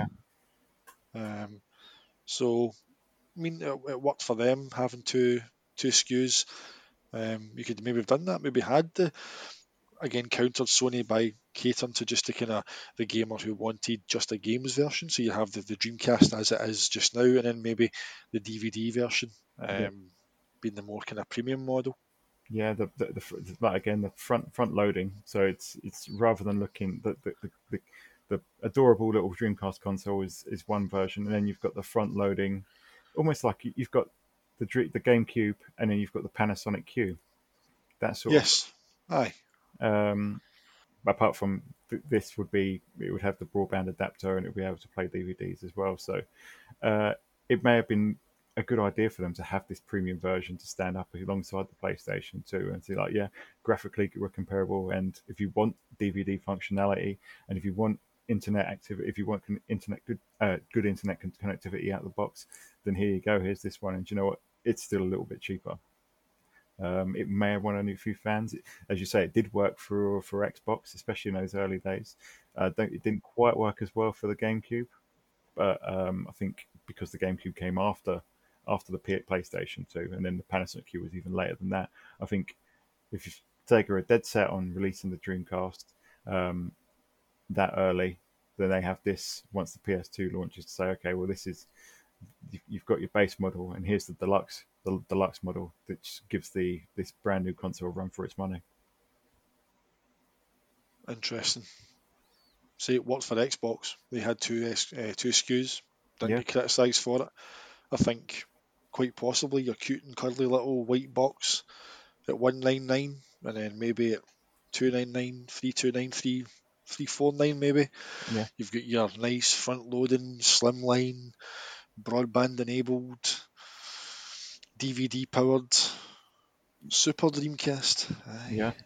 it? yeah, Um, so I mean, it, it worked for them having two two S K Us. Um, you could maybe have done that. Maybe had the again countered Sony by catering to just the kind of the gamer who wanted just a games version. So you have the, the Dreamcast as it is just now, and then maybe the D V D version yeah. um, being the more kind of premium model. Yeah, the, the, the that again the front front loading. So it's it's rather than looking the the, the, the the adorable little Dreamcast console is, is one version, and then you've got the front loading, almost like you've got the the GameCube, and then you've got the Panasonic Q. That sort Yes, aye, of. Um, apart from th- this would be it would have the broadband adapter, and it would be able to play D V Ds as well. So uh, it may have been a good idea for them to have this premium version to stand up alongside the PlayStation two and say, like, yeah, graphically we're comparable, and if you want D V D functionality, and if you want internet activity, if you want con- internet good uh, good internet con- connectivity out of the box, then here you go. Here's this one, and do you know what? It's still a little bit cheaper. Um, it may have won only a few fans. It, as you say, it did work for for Xbox, especially in those early days. Uh, don't, it didn't quite work as well for the GameCube, but um, I think because the GameCube came after after the P- PlayStation two, and then the Panasonic Q was even later than that. I think if you take a dead set on releasing the Dreamcast um, that early, then they have this once the P S two launches to say, okay, well, this is you've got your base model, and here's the deluxe the deluxe model that gives the this brand new console a run for its money. interesting. See, it worked for Xbox. They had two uh, two S K Us. Didn't Yeah, get criticised for it. I think quite possibly your cute and cuddly little white box at one ninety-nine, and then maybe at two ninety-nine, three twenty-nine, three three forty-nine maybe. yeah. You've got your nice front loading, slimline, broadband enabled, D V D powered Super Dreamcast. Aye. Yeah,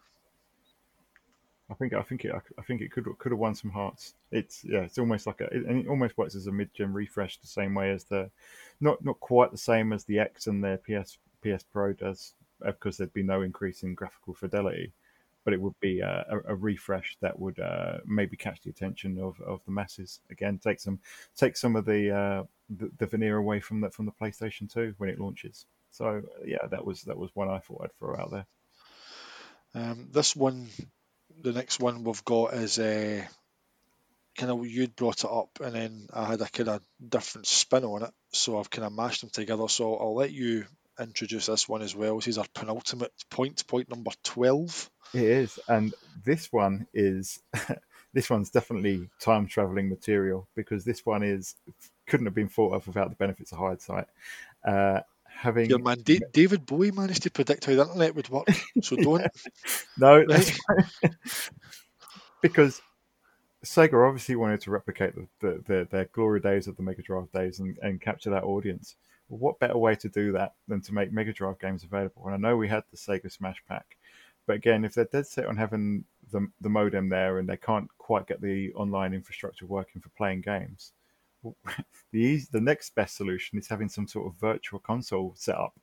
I think I think it I think it could could have won some hearts. It's yeah, it's almost like a it, and it almost works as a mid-gen refresh, the same way as the not not quite the same as the X and their P S P S Pro does, uh, because there'd be no increase in graphical fidelity, but it would be a, a, a refresh that would uh, maybe catch the attention of, of the masses again. Take some take some of the, uh, the the veneer away from the from the PlayStation two when it launches. So yeah, that was that was one I thought I'd throw out there. Um, this one, the next one we've got is uh, kind of you'd brought it up, and then I had a kind of different spin on it, so I've kind of mashed them together. So I'll let you introduce this one as well. This is our penultimate point, point number twelve. It is, and this one is this one's definitely time traveling material, because this one is couldn't have been thought of without the benefits of hindsight. Uh, having Your man Da- David Bowie managed to predict how the internet would work, so don't. no, that's Right? fine. Because Sega obviously wanted to replicate the, the, the, their glory days of the Mega Drive days and, and capture that audience. Well, what better way to do that than to make Mega Drive games available? And I know we had the Sega Smash Pack, but again, if they're dead set on having the, the modem there and they can't quite get the online infrastructure working for playing games, well, the easy, the next best solution is having some sort of virtual console set up.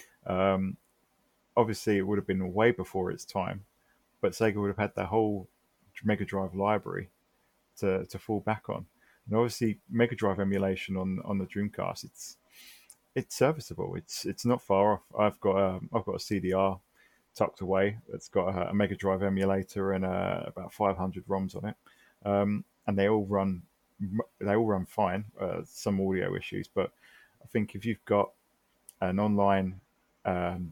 Um, obviously, it would have been way before its time, but Sega would have had their whole Mega Drive library to, to fall back on. And obviously, Mega Drive emulation on, on the Dreamcast, it's it's serviceable. It's it's not far off. I've got a, I've got a C D R tucked away that's got a, a Mega Drive emulator and uh, about five hundred ROMs on it, um, and they all run they all run fine. Uh, some audio issues, but I think if you've got an online um,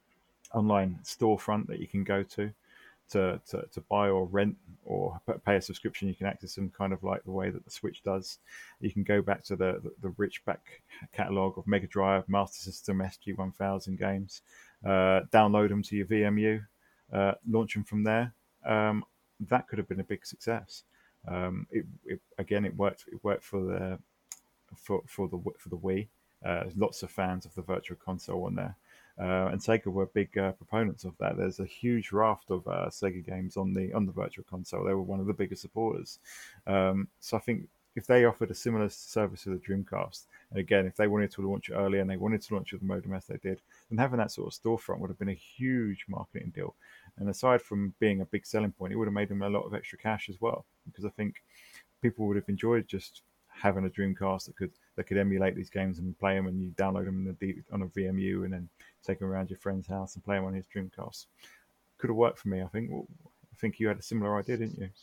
online storefront that you can go to to, to, to buy or rent or pay a subscription, you can access them kind of like the way that the Switch does. You can go back to the, the, the rich back catalogue of Mega Drive, Master System, S G one thousand games, uh, download them to your V M U, uh, launch them from there. Um, that could have been a big success. Um, it, it, again, it worked. It worked for the for for the for the Wii. Uh, lots of fans of the Virtual Console on there. Uh, and Sega were big uh, proponents of that. There's a huge raft of uh, Sega games on the on the Virtual Console. They were one of the biggest supporters. Um, so I think if they offered a similar service to the Dreamcast, and again, if they wanted to launch it early and they wanted to launch it with the modem as they did, then having that sort of storefront would have been a huge marketing deal. And aside from being a big selling point, it would have made them a lot of extra cash as well, because I think people would have enjoyed just having a Dreamcast that could that could emulate these games and play them, and you download them in a D, on a V M U and then take them around your friend's house and play them on his Dreamcast. Could have worked for me, I think. Well, I think you had a similar idea, didn't you?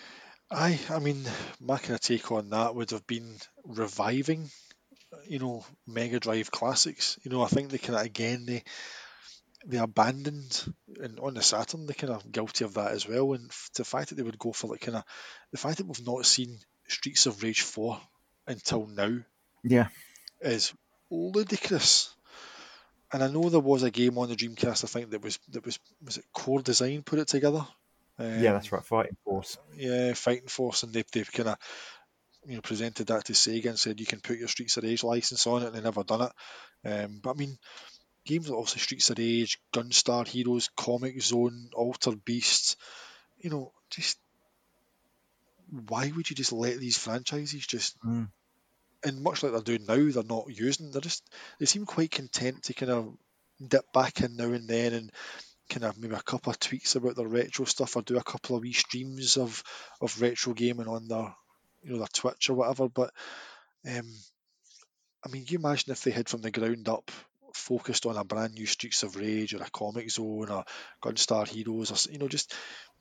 I, I mean, my kind of take on that would have been reviving, you know, Mega Drive classics. You know, I think they kind of again they they abandoned, and on the Saturn they kind of guilty of that as well. And f- the fact that they would go for like kind of the fact that we've not seen Streets of Rage four until now Yeah, is ludicrous. And I know there was a game on the Dreamcast, I think that was that was was it Core Design put it together. Um, yeah, that's right. Fighting Force. yeah, Fighting Force, and they they've kind of you know presented that to Sega and said you can put your Streets of Rage license on it, and they never done it. Um, but I mean, games like also Streets of Rage, Gunstar Heroes, Comic Zone, Altered Beasts, you know, just why would you just let these franchises just Mm. and much like they're doing now, they're not using. They're just they seem quite content to kind of dip back in now and then and kind of maybe a couple of tweets about their retro stuff or do a couple of wee streams of of retro gaming on their you know their Twitch or whatever. But um, I mean, you imagine if they had from the ground up focused on a brand new Streets of Rage or a Comic Zone or Gunstar Heroes or s- you know just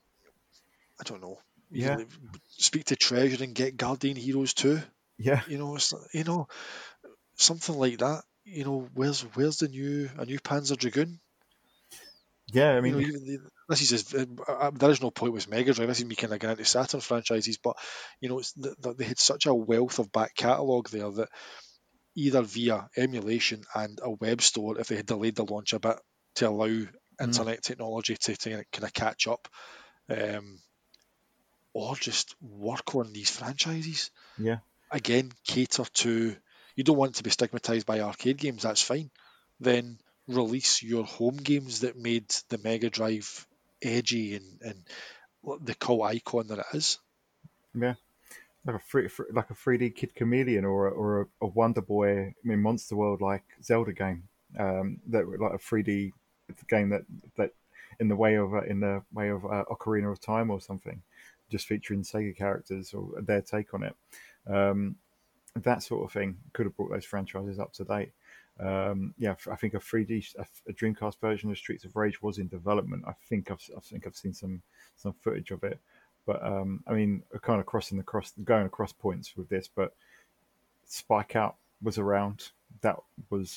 I don't know. You Yeah, li- speak to Treasure and get Guardian Heroes too. yeah, You know, it's, you know something like that. You know, where's where's the new a new Panzer Dragoon? yeah. I You know, mean, even the, this is just, uh, uh, there is no point with Mega Drive. This is me kind of getting into Saturn franchises, but you know, it's th- th- they had such a wealth of back catalogue there that either via emulation and a web store, if they had delayed the launch a bit to allow mm, internet technology to, to kind of catch up, um, or just work on these franchises yeah. again, cater to. You don't want to be stigmatized by arcade games. That's fine. Then release your home games that made the Mega Drive edgy and, and the cult icon that it is. Yeah, like a free, free like a three D Kid Chameleon or a, or a, a Wonder Boy, I mean Monster World like Zelda game, um, that were like a three D game that that in the way of uh, in the way of uh, Ocarina of Time or something, just featuring Sega characters or their take on it. Um, that sort of thing could have brought those franchises up to date. Um, yeah, I think a three D, a, a Dreamcast version of Streets of Rage was in development. I think I've, I think I've seen some some footage of it, but um, I mean, kind of crossing the cross, going across points with this. But Spike Out was around. That was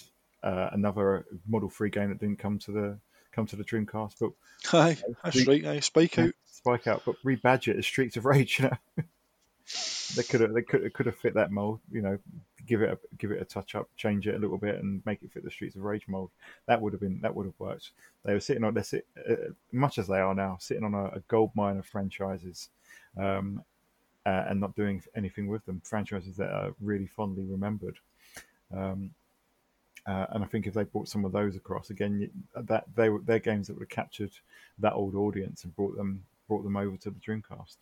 uh, another Model three game that didn't come to the come to the Dreamcast, but Aye, that's re- right. Aye, Spike yeah, Out. Spike Out, but rebadge it as Streets of Rage. You know, they could have they could could have fit that mold. You know, give it a, give it a touch up, change it a little bit, and make it fit the Streets of Rage mold. That would have been that would have worked. They were sitting on this, uh, much as they are now, sitting on a, a gold mine of franchises, um, uh, and not doing anything with them. Franchises that are really fondly remembered. Um, uh, and I think if they brought some of those across again, you- that they were they're games that would have captured that old audience and brought them brought them over to the Dreamcast.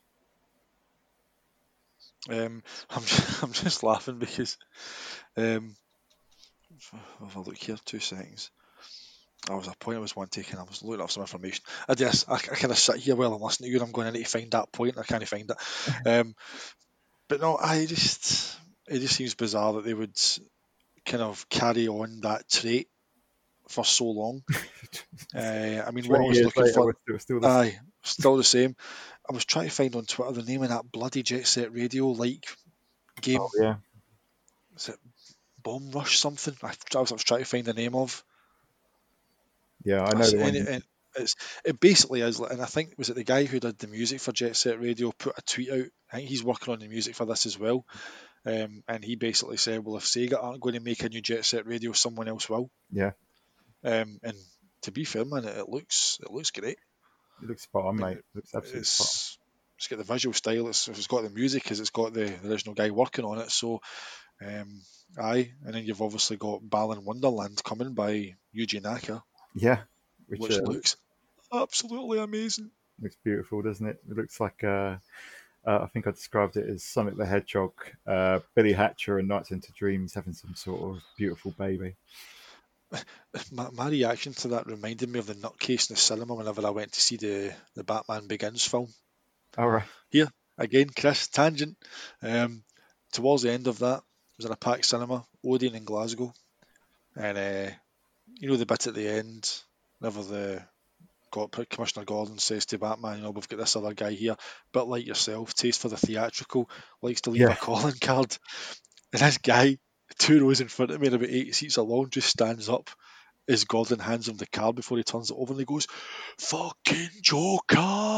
Um, I'm just, I'm just laughing because um, if I look here, two seconds. I was a point I was one taking. I was looking up some information. I just I, I kind of sit here while I'm listening to you, and I'm going, I need to find that point. I can't find it. Um, but no, I just it just seems bizarre that they would kind of carry on that trait for so long. Uh, I mean, what I Twenty was years looking later, for, we're still, still the aye, still the same. I was trying to find on Twitter the name of that bloody Jet Set Radio like game. oh, yeah. Is it Bomb Rush something? I, I, was, I was trying to find the name of. Yeah, I know That's- the and one. it, and it's it basically is, like- and I think was it the guy who did the music for Jet Set Radio put a tweet out. I think he's working on the music for this as well. Um, and he basically said, well, if Sega aren't going to make a new Jet Set Radio, someone else will. Yeah, Um, and to be fair, man, it, it looks it looks great. it looks spot on, I mean, mate. It looks absolutely spot on. It's it's got the visual style. It's, it's got the music, because it's got the, the original guy working on it. So, um, aye, and then you've obviously got Balan Wonderland coming by Yuji Naka, Yeah, which, which uh, looks absolutely amazing. looks beautiful, doesn't it? It looks like uh, uh, I think I described it as Sonic the Hedgehog, uh, Billy Hatcher, and Nights into Dreams having some sort of beautiful baby. My, my reaction to that reminded me of the nutcase in the cinema whenever I went to see the, the Batman Begins film. All right. Here, again, Chris, tangent. Um, towards the end of that, it was in a packed cinema, Odeon in Glasgow. And uh, you know the bit at the end, whenever the got Commissioner Gordon says to Batman, you know, we've got this other guy here, but like yourself, taste for the theatrical, likes to leave Yeah. a calling card. And this guy, two rows in front of me and about eight seats along, just stands up as Gordon hands him the card before he turns it over, and he goes, "Fucking Joker!"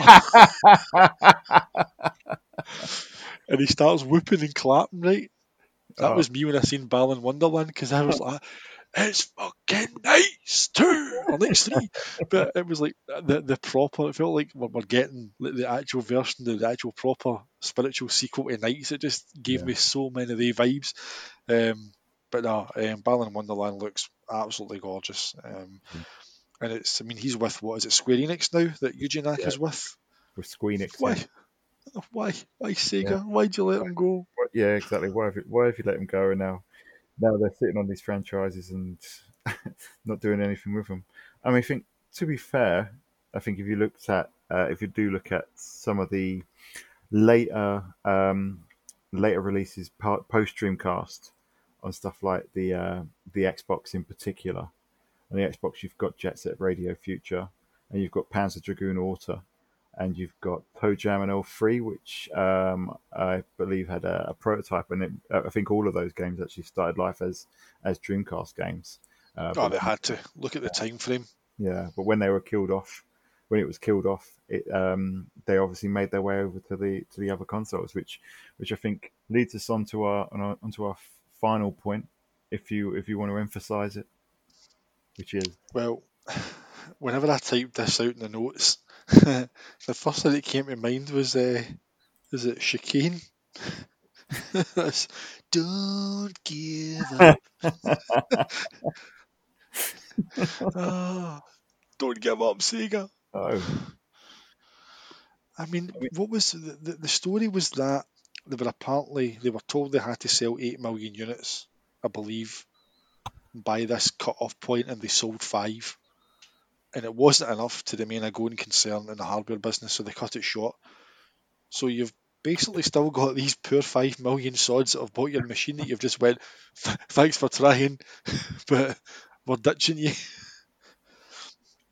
And he starts whooping and clapping, right? That Oh. was me when I seen Balan Wonderland, because I was like, it's fucking nice two or nice three, but it was like the the proper. It felt like we're, we're getting like the actual version, the, the actual proper spiritual sequel to Nights. It just gave Yeah. me so many of the vibes. Um, but no, um, Balan Wonderland looks absolutely gorgeous. Um, and it's, I mean, he's with, what is it, Square Enix now that Yuji Naka's with? With Squeenix. Why? Yeah. Why? Why Sega? Yeah. Why'd you let him go? Yeah, exactly. Why have you, why have you let them go? And now, now they're sitting on these franchises and not doing anything with them. I mean, I think to be fair, I think if you looked at, uh, if you do look at some of the later, um, later releases post Dreamcast on stuff like the uh, the Xbox in particular, on the Xbox you've got Jet Set Radio Future, and you've got Panzer Dragoon Auto, and you've got Toe Jam and L three, which um, I believe had a, a prototype, and it, I think all of those games actually started life as as Dreamcast games. Uh, Oh, but they had to. Look at the time frame. yeah, but when they were killed off, when it was killed off, it um, they obviously made their way over to the to the other consoles, which which I think leads us on to our on our, onto our final point, if you if you want to emphasise it, which is Well, whenever I typed this out in the notes, the first thing that came to mind was, uh, is it Chicane? That's, don't give up. Ah, don't give up, Sega. oh I mean, I mean- what was the, the, the story was that they were apparently, they were told they had to sell eight million units, I believe, by this cut-off point, and they sold five. And it wasn't enough to remain a going concern in the hardware business, so they cut it short. So you've basically still got these poor five million sods that have bought your machine that you've just went, thanks for trying, but we're ditching you.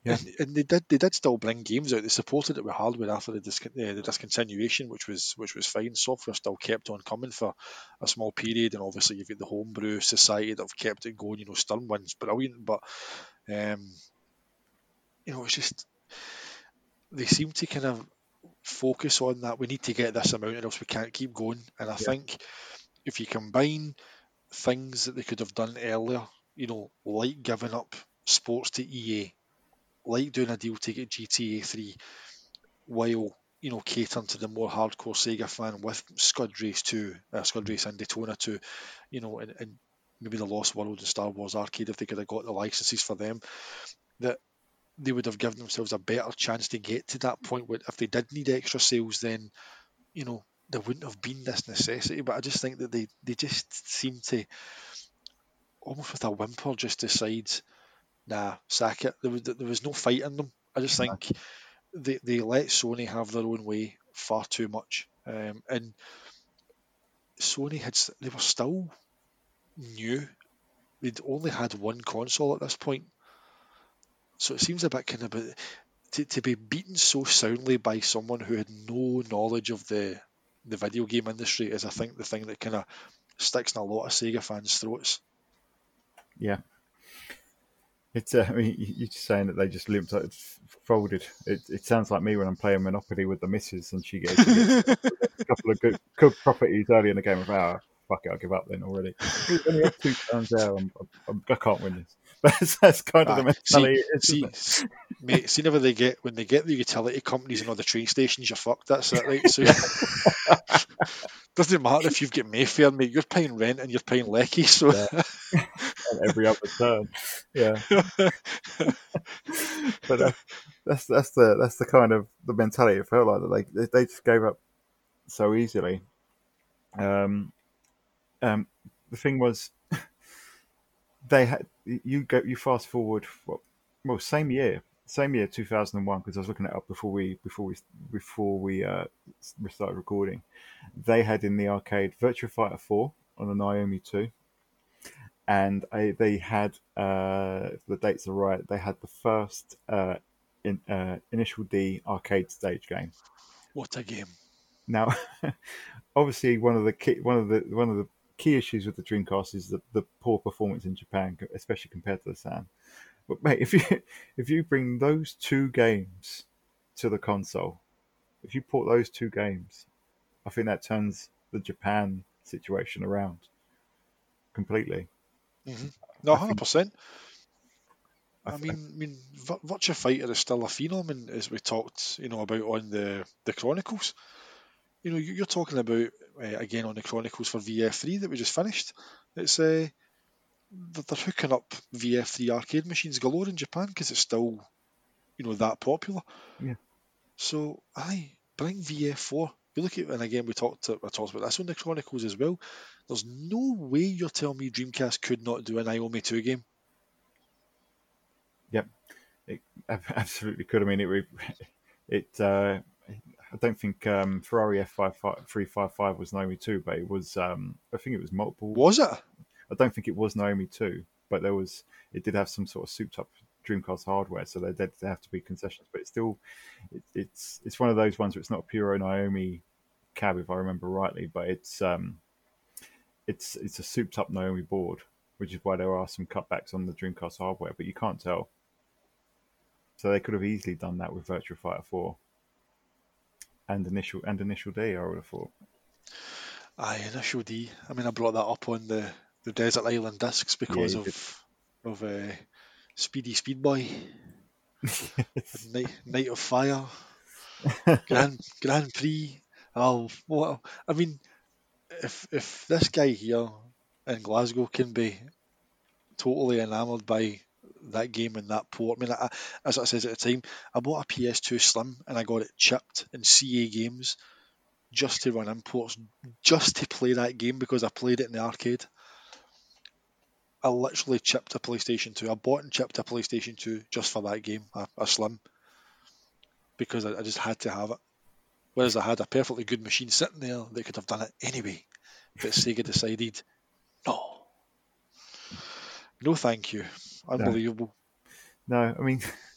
Yeah. And, and they did they did still bring games out. They supported it with hardware after the, dis- uh, the discontinuation, which was which was fine. Software still kept on coming for a small period, and obviously you've got the Homebrew Society that have kept it going. You know, Sternwind's brilliant, but um, you know, it's just they seem to kind of focus on that. We need to get this amount, or else we can't keep going. And I Yeah. think if you combine things that they could have done earlier, you know, like giving up sports to E A, like doing a deal to get G T A three, while you know catering to the more hardcore Sega fan with Scud Race two, uh, Scud Race and Daytona two, you know, and, and maybe the Lost World and Star Wars Arcade, if they could have got the licenses for them, that they would have given themselves a better chance to get to that point where if they did need extra sales, then you know there wouldn't have been this necessity. But I just think that they they just seem to almost with a whimper just decide, nah, sack it. There was there was no fight in them. I just think they they let Sony have their own way far too much, um, and Sony had s- they were still new. They'd only had one console at this point, so it seems a bit kind of a- to to be beaten so soundly by someone who had no knowledge of the the video game industry is, I think, the thing that kind of sticks in a lot of Sega fans' throats. Yeah. It's, uh, I mean, you- you're just saying that they just limped, like, f- folded. It, it sounds like me when I'm playing Monopoly with the missus and she gets, she gets a couple of good, good properties early in the game of, ah, fuck it, I'll give up then already. We only have two turns there, I'm, I'm, I can't win this. That's, that's kind of the Aye, see, mentality it is, see, isn't it? s- mate, see, never they get when they get the utility companies and all the train stations, you're fucked. That's it, right? So doesn't matter if you've got Mayfair, mate. You're paying rent and you're paying lecky. So Yeah, on every other turn. Yeah. But that's, that's, that's the, that's the kind of the mentality it felt like, that they, they they just gave up so easily. Um, um, the thing was, they had you go you fast forward well, well same year same year two thousand one, because I was looking it up before we before we before we uh we started recording. They had in the arcade Virtua Fighter four on the Naomi two, and I, they had, uh if the dates are right, they had the first uh in uh Initial D arcade stage game. what a game! Now, obviously, one of the key, one of the one of the key issues with the Dreamcast is the, the poor performance in Japan, especially compared to the Sam. But mate, if you if you bring those two games to the console, if you port those two games, I think that turns the Japan situation around completely. hmm No, I hundred think, percent. I, I th- mean, I mean, Vir- Virtua Fighter is still a phenom, and as we talked, you know, about on the the Chronicles. You know, you- you're talking about uh, again on the Chronicles for V F three that we just finished. It's uh, they're they're hooking up V F three arcade machines galore in Japan because it's still, you know, that popular. yeah, So, aye, bring V F four. You look at, and again, we talked I talked about this on the Chronicles as well. There's no way you're telling me Dreamcast could not do an Naomi two game. yep, it ab- absolutely could. I mean, it re- it. Uh, I don't think um, Ferrari F five three five five was Naomi two, but it was. Um, I think it was multiple. Was it? I don't think it was Naomi two, but there was. It did have some sort of souped up Dreamcast hardware, so there did have to be concessions. But it's still, it, it's it's one of those ones where it's not a pure Naomi cab, if I remember rightly, but it's um it's it's a souped up Naomi board, which is why there are some cutbacks on the Dreamcast hardware, but you can't tell. So they could have easily done that with Virtua Fighter four and initial and initial D. I would have thought. Aye, Initial D. I mean, I brought that up on the, the Desert Island discs Yeah, because you did. of of uh, Speedy Speedboy, Night Night of Fire, Grand Grand Prix. Oh, what? I mean, if if this guy here in Glasgow can be totally enamoured by that game and that port. I mean, I, as I said at the time, I bought a P S two Slim and I got it chipped in C A games just to run imports, just to play that game because I played it in the arcade. I literally chipped a PlayStation two. I bought and chipped a PlayStation two just for that game, a, a Slim, because I, I just had to have it. Whereas I had a perfectly good machine sitting there that could have done it anyway. But Sega decided, no, no thank you. No, Unbelievable. no. I mean,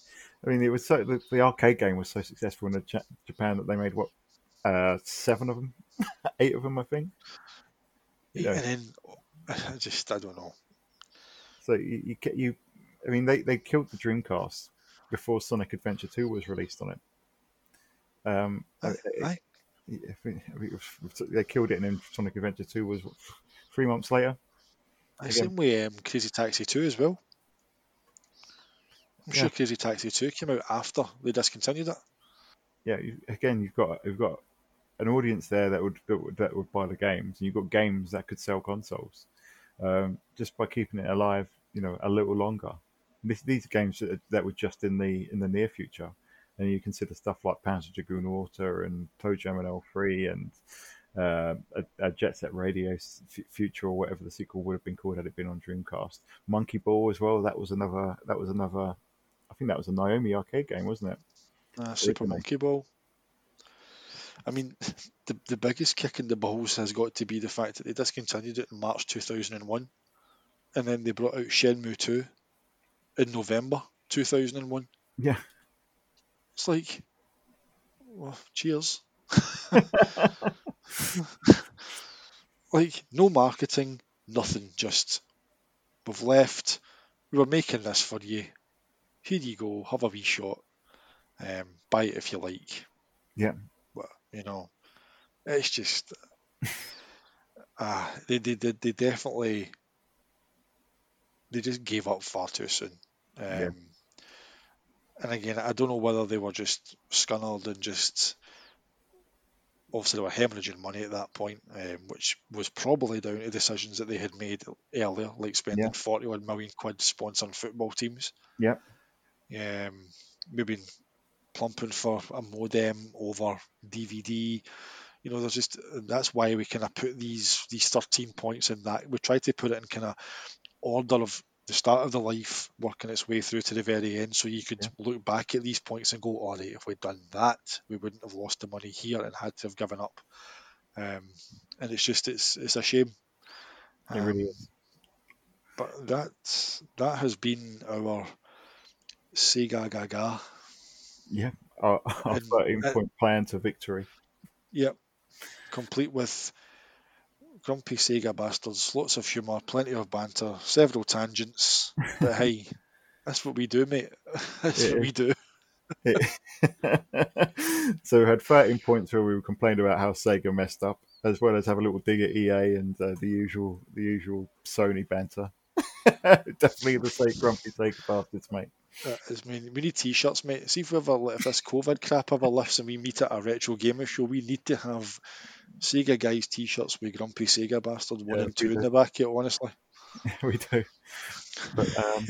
I mean, it was so the, the arcade game was so successful in J- Japan that they made what uh, seven of them, eight of them, I think. You know, And then I just I don't know. so you, you get you. I mean, they, they killed the Dreamcast before Sonic Adventure Two was released on it. Um, I, it, I, I think it was, they killed it, and then Sonic Adventure Two was what, three months later. I Again, same way um, Crazy Taxi two as well. I'm yeah, sure Crazy Taxi two came out after they discontinued it. yeah. You, again, you've got you've got an audience there that would that would, that would buy the games, and you've got games that could sell consoles um, just by keeping it alive, you know, a little longer. This, these are games that, that were just in the in the near future, and you consider stuff like Panzer Dragoon Water and ToeJam L three and uh, a, a Jet Set Radio F- Future or whatever the sequel would have been called had it been on Dreamcast. Monkey Ball as well. That was another. That was another. I think that was a Naomi arcade game, wasn't it? Uh, Super Originally. Monkey Ball. I mean, the the biggest kick in the balls has got to be the fact that they discontinued it in March two thousand one, and then they brought out Shenmue two in November two thousand one. Yeah. It's like, well, cheers. Like, no marketing, nothing. Just we've left. We were making this for you. Here you go. Have a wee shot. Um, buy it if you like. Yeah. But you know, it's just. Ah, uh, they, they, they, they definitely, they just gave up far too soon. Um, Yeah. And again, I don't know whether they were just scunnered and just, obviously they were hemorrhaging money at that point, um, which was probably down to decisions that they had made earlier, like spending Yeah. forty-one million quid sponsoring football teams. Yeah. Um, maybe plumping for a modem over D V D. You know, there's just, that's why we kind of put these these thirteen points in that. We try to put it in kind of order of the start of the life working its way through to the very end, so you could Yeah. look back at these points and go, all right, if we'd done that, we wouldn't have lost the money here and had to have given up. Um, and it's just, it's it's a shame. It Um, really is. but that that has been our Sega Gaga. Yeah. Our, our And, thirteen uh, point plan to victory. Yep, complete with grumpy Sega bastards, lots of humour, plenty of banter, several tangents. But hey, that's what we do, mate. That's It what we is. do. It- so we had thirteen points where we complained about how Sega messed up, as well as have a little dig at E A and uh, the usual the usual Sony banter. Definitely the same grumpy Sega bastards, mate. Uh, is, we, we need t-shirts, mate. See if we ever, if this COVID crap ever lifts and we meet at a retro gamer show, we need to have Sega guys t-shirts with grumpy Sega bastard one Yeah, and we two in do. the back of it, honestly. We do. But um,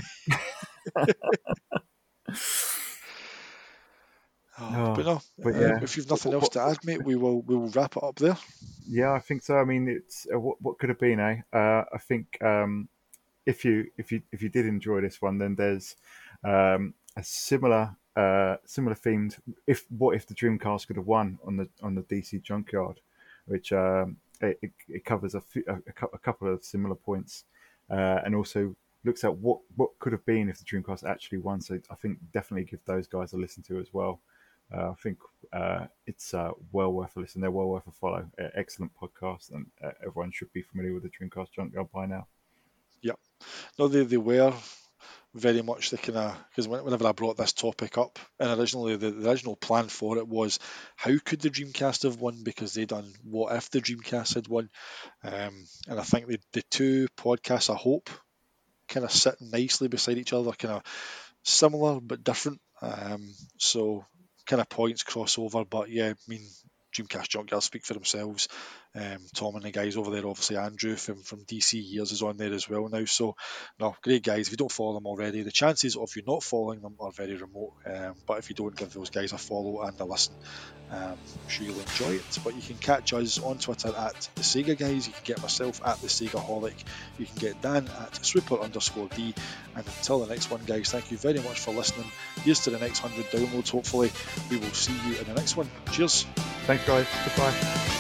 Oh, oh, but no, but uh, yeah, if you've What- nothing what- else to add, mate, we will we will wrap it up there. yeah, I think so. I mean, it's uh, what what could have been, eh? Uh, I think um, if you if you if you did enjoy this one, then there's um, a similar uh, similar themed. If what if the Dreamcast could have won on the on the D C Junkyard, which um, it, it, it covers a, few, a, a cou- a couple of similar points, uh, and also looks at what what could have been if the Dreamcast actually won. So I think definitely give those guys a listen to as well. Uh, I think uh, it's uh, well worth a listen. They're well worth a follow. Uh, excellent podcast, and uh, everyone should be familiar with the Dreamcast Junkyard by now. Yep. No, they, they were very much the kind of, because whenever I brought this topic up, and originally the, the original plan for it was, how could the Dreamcast have won? Because they done what if the Dreamcast had won? Um, and I think the, the two podcasts, I hope, kind of sit nicely beside each other, kind of similar but different. Um, so kind of points cross over, but yeah, I mean, Dreamcast Junkyard speak for themselves. Um, Tom and the guys over there, obviously Andrew from, from D C Years is on there as well now. So, no, great guys. If you don't follow them already, the chances of you not following them are very remote. Um, but if you don't, give those guys a follow and a listen. Um, I'm sure you'll enjoy it. But you can catch us on Twitter at the Sega Guys. You can get myself at the Segaholic. You can get Dan at Super underscore D. And until the next one, guys, thank you very much for listening. Here's to the next one hundred downloads, hopefully. We will see you in the next one. Cheers. Thanks, guys. Goodbye.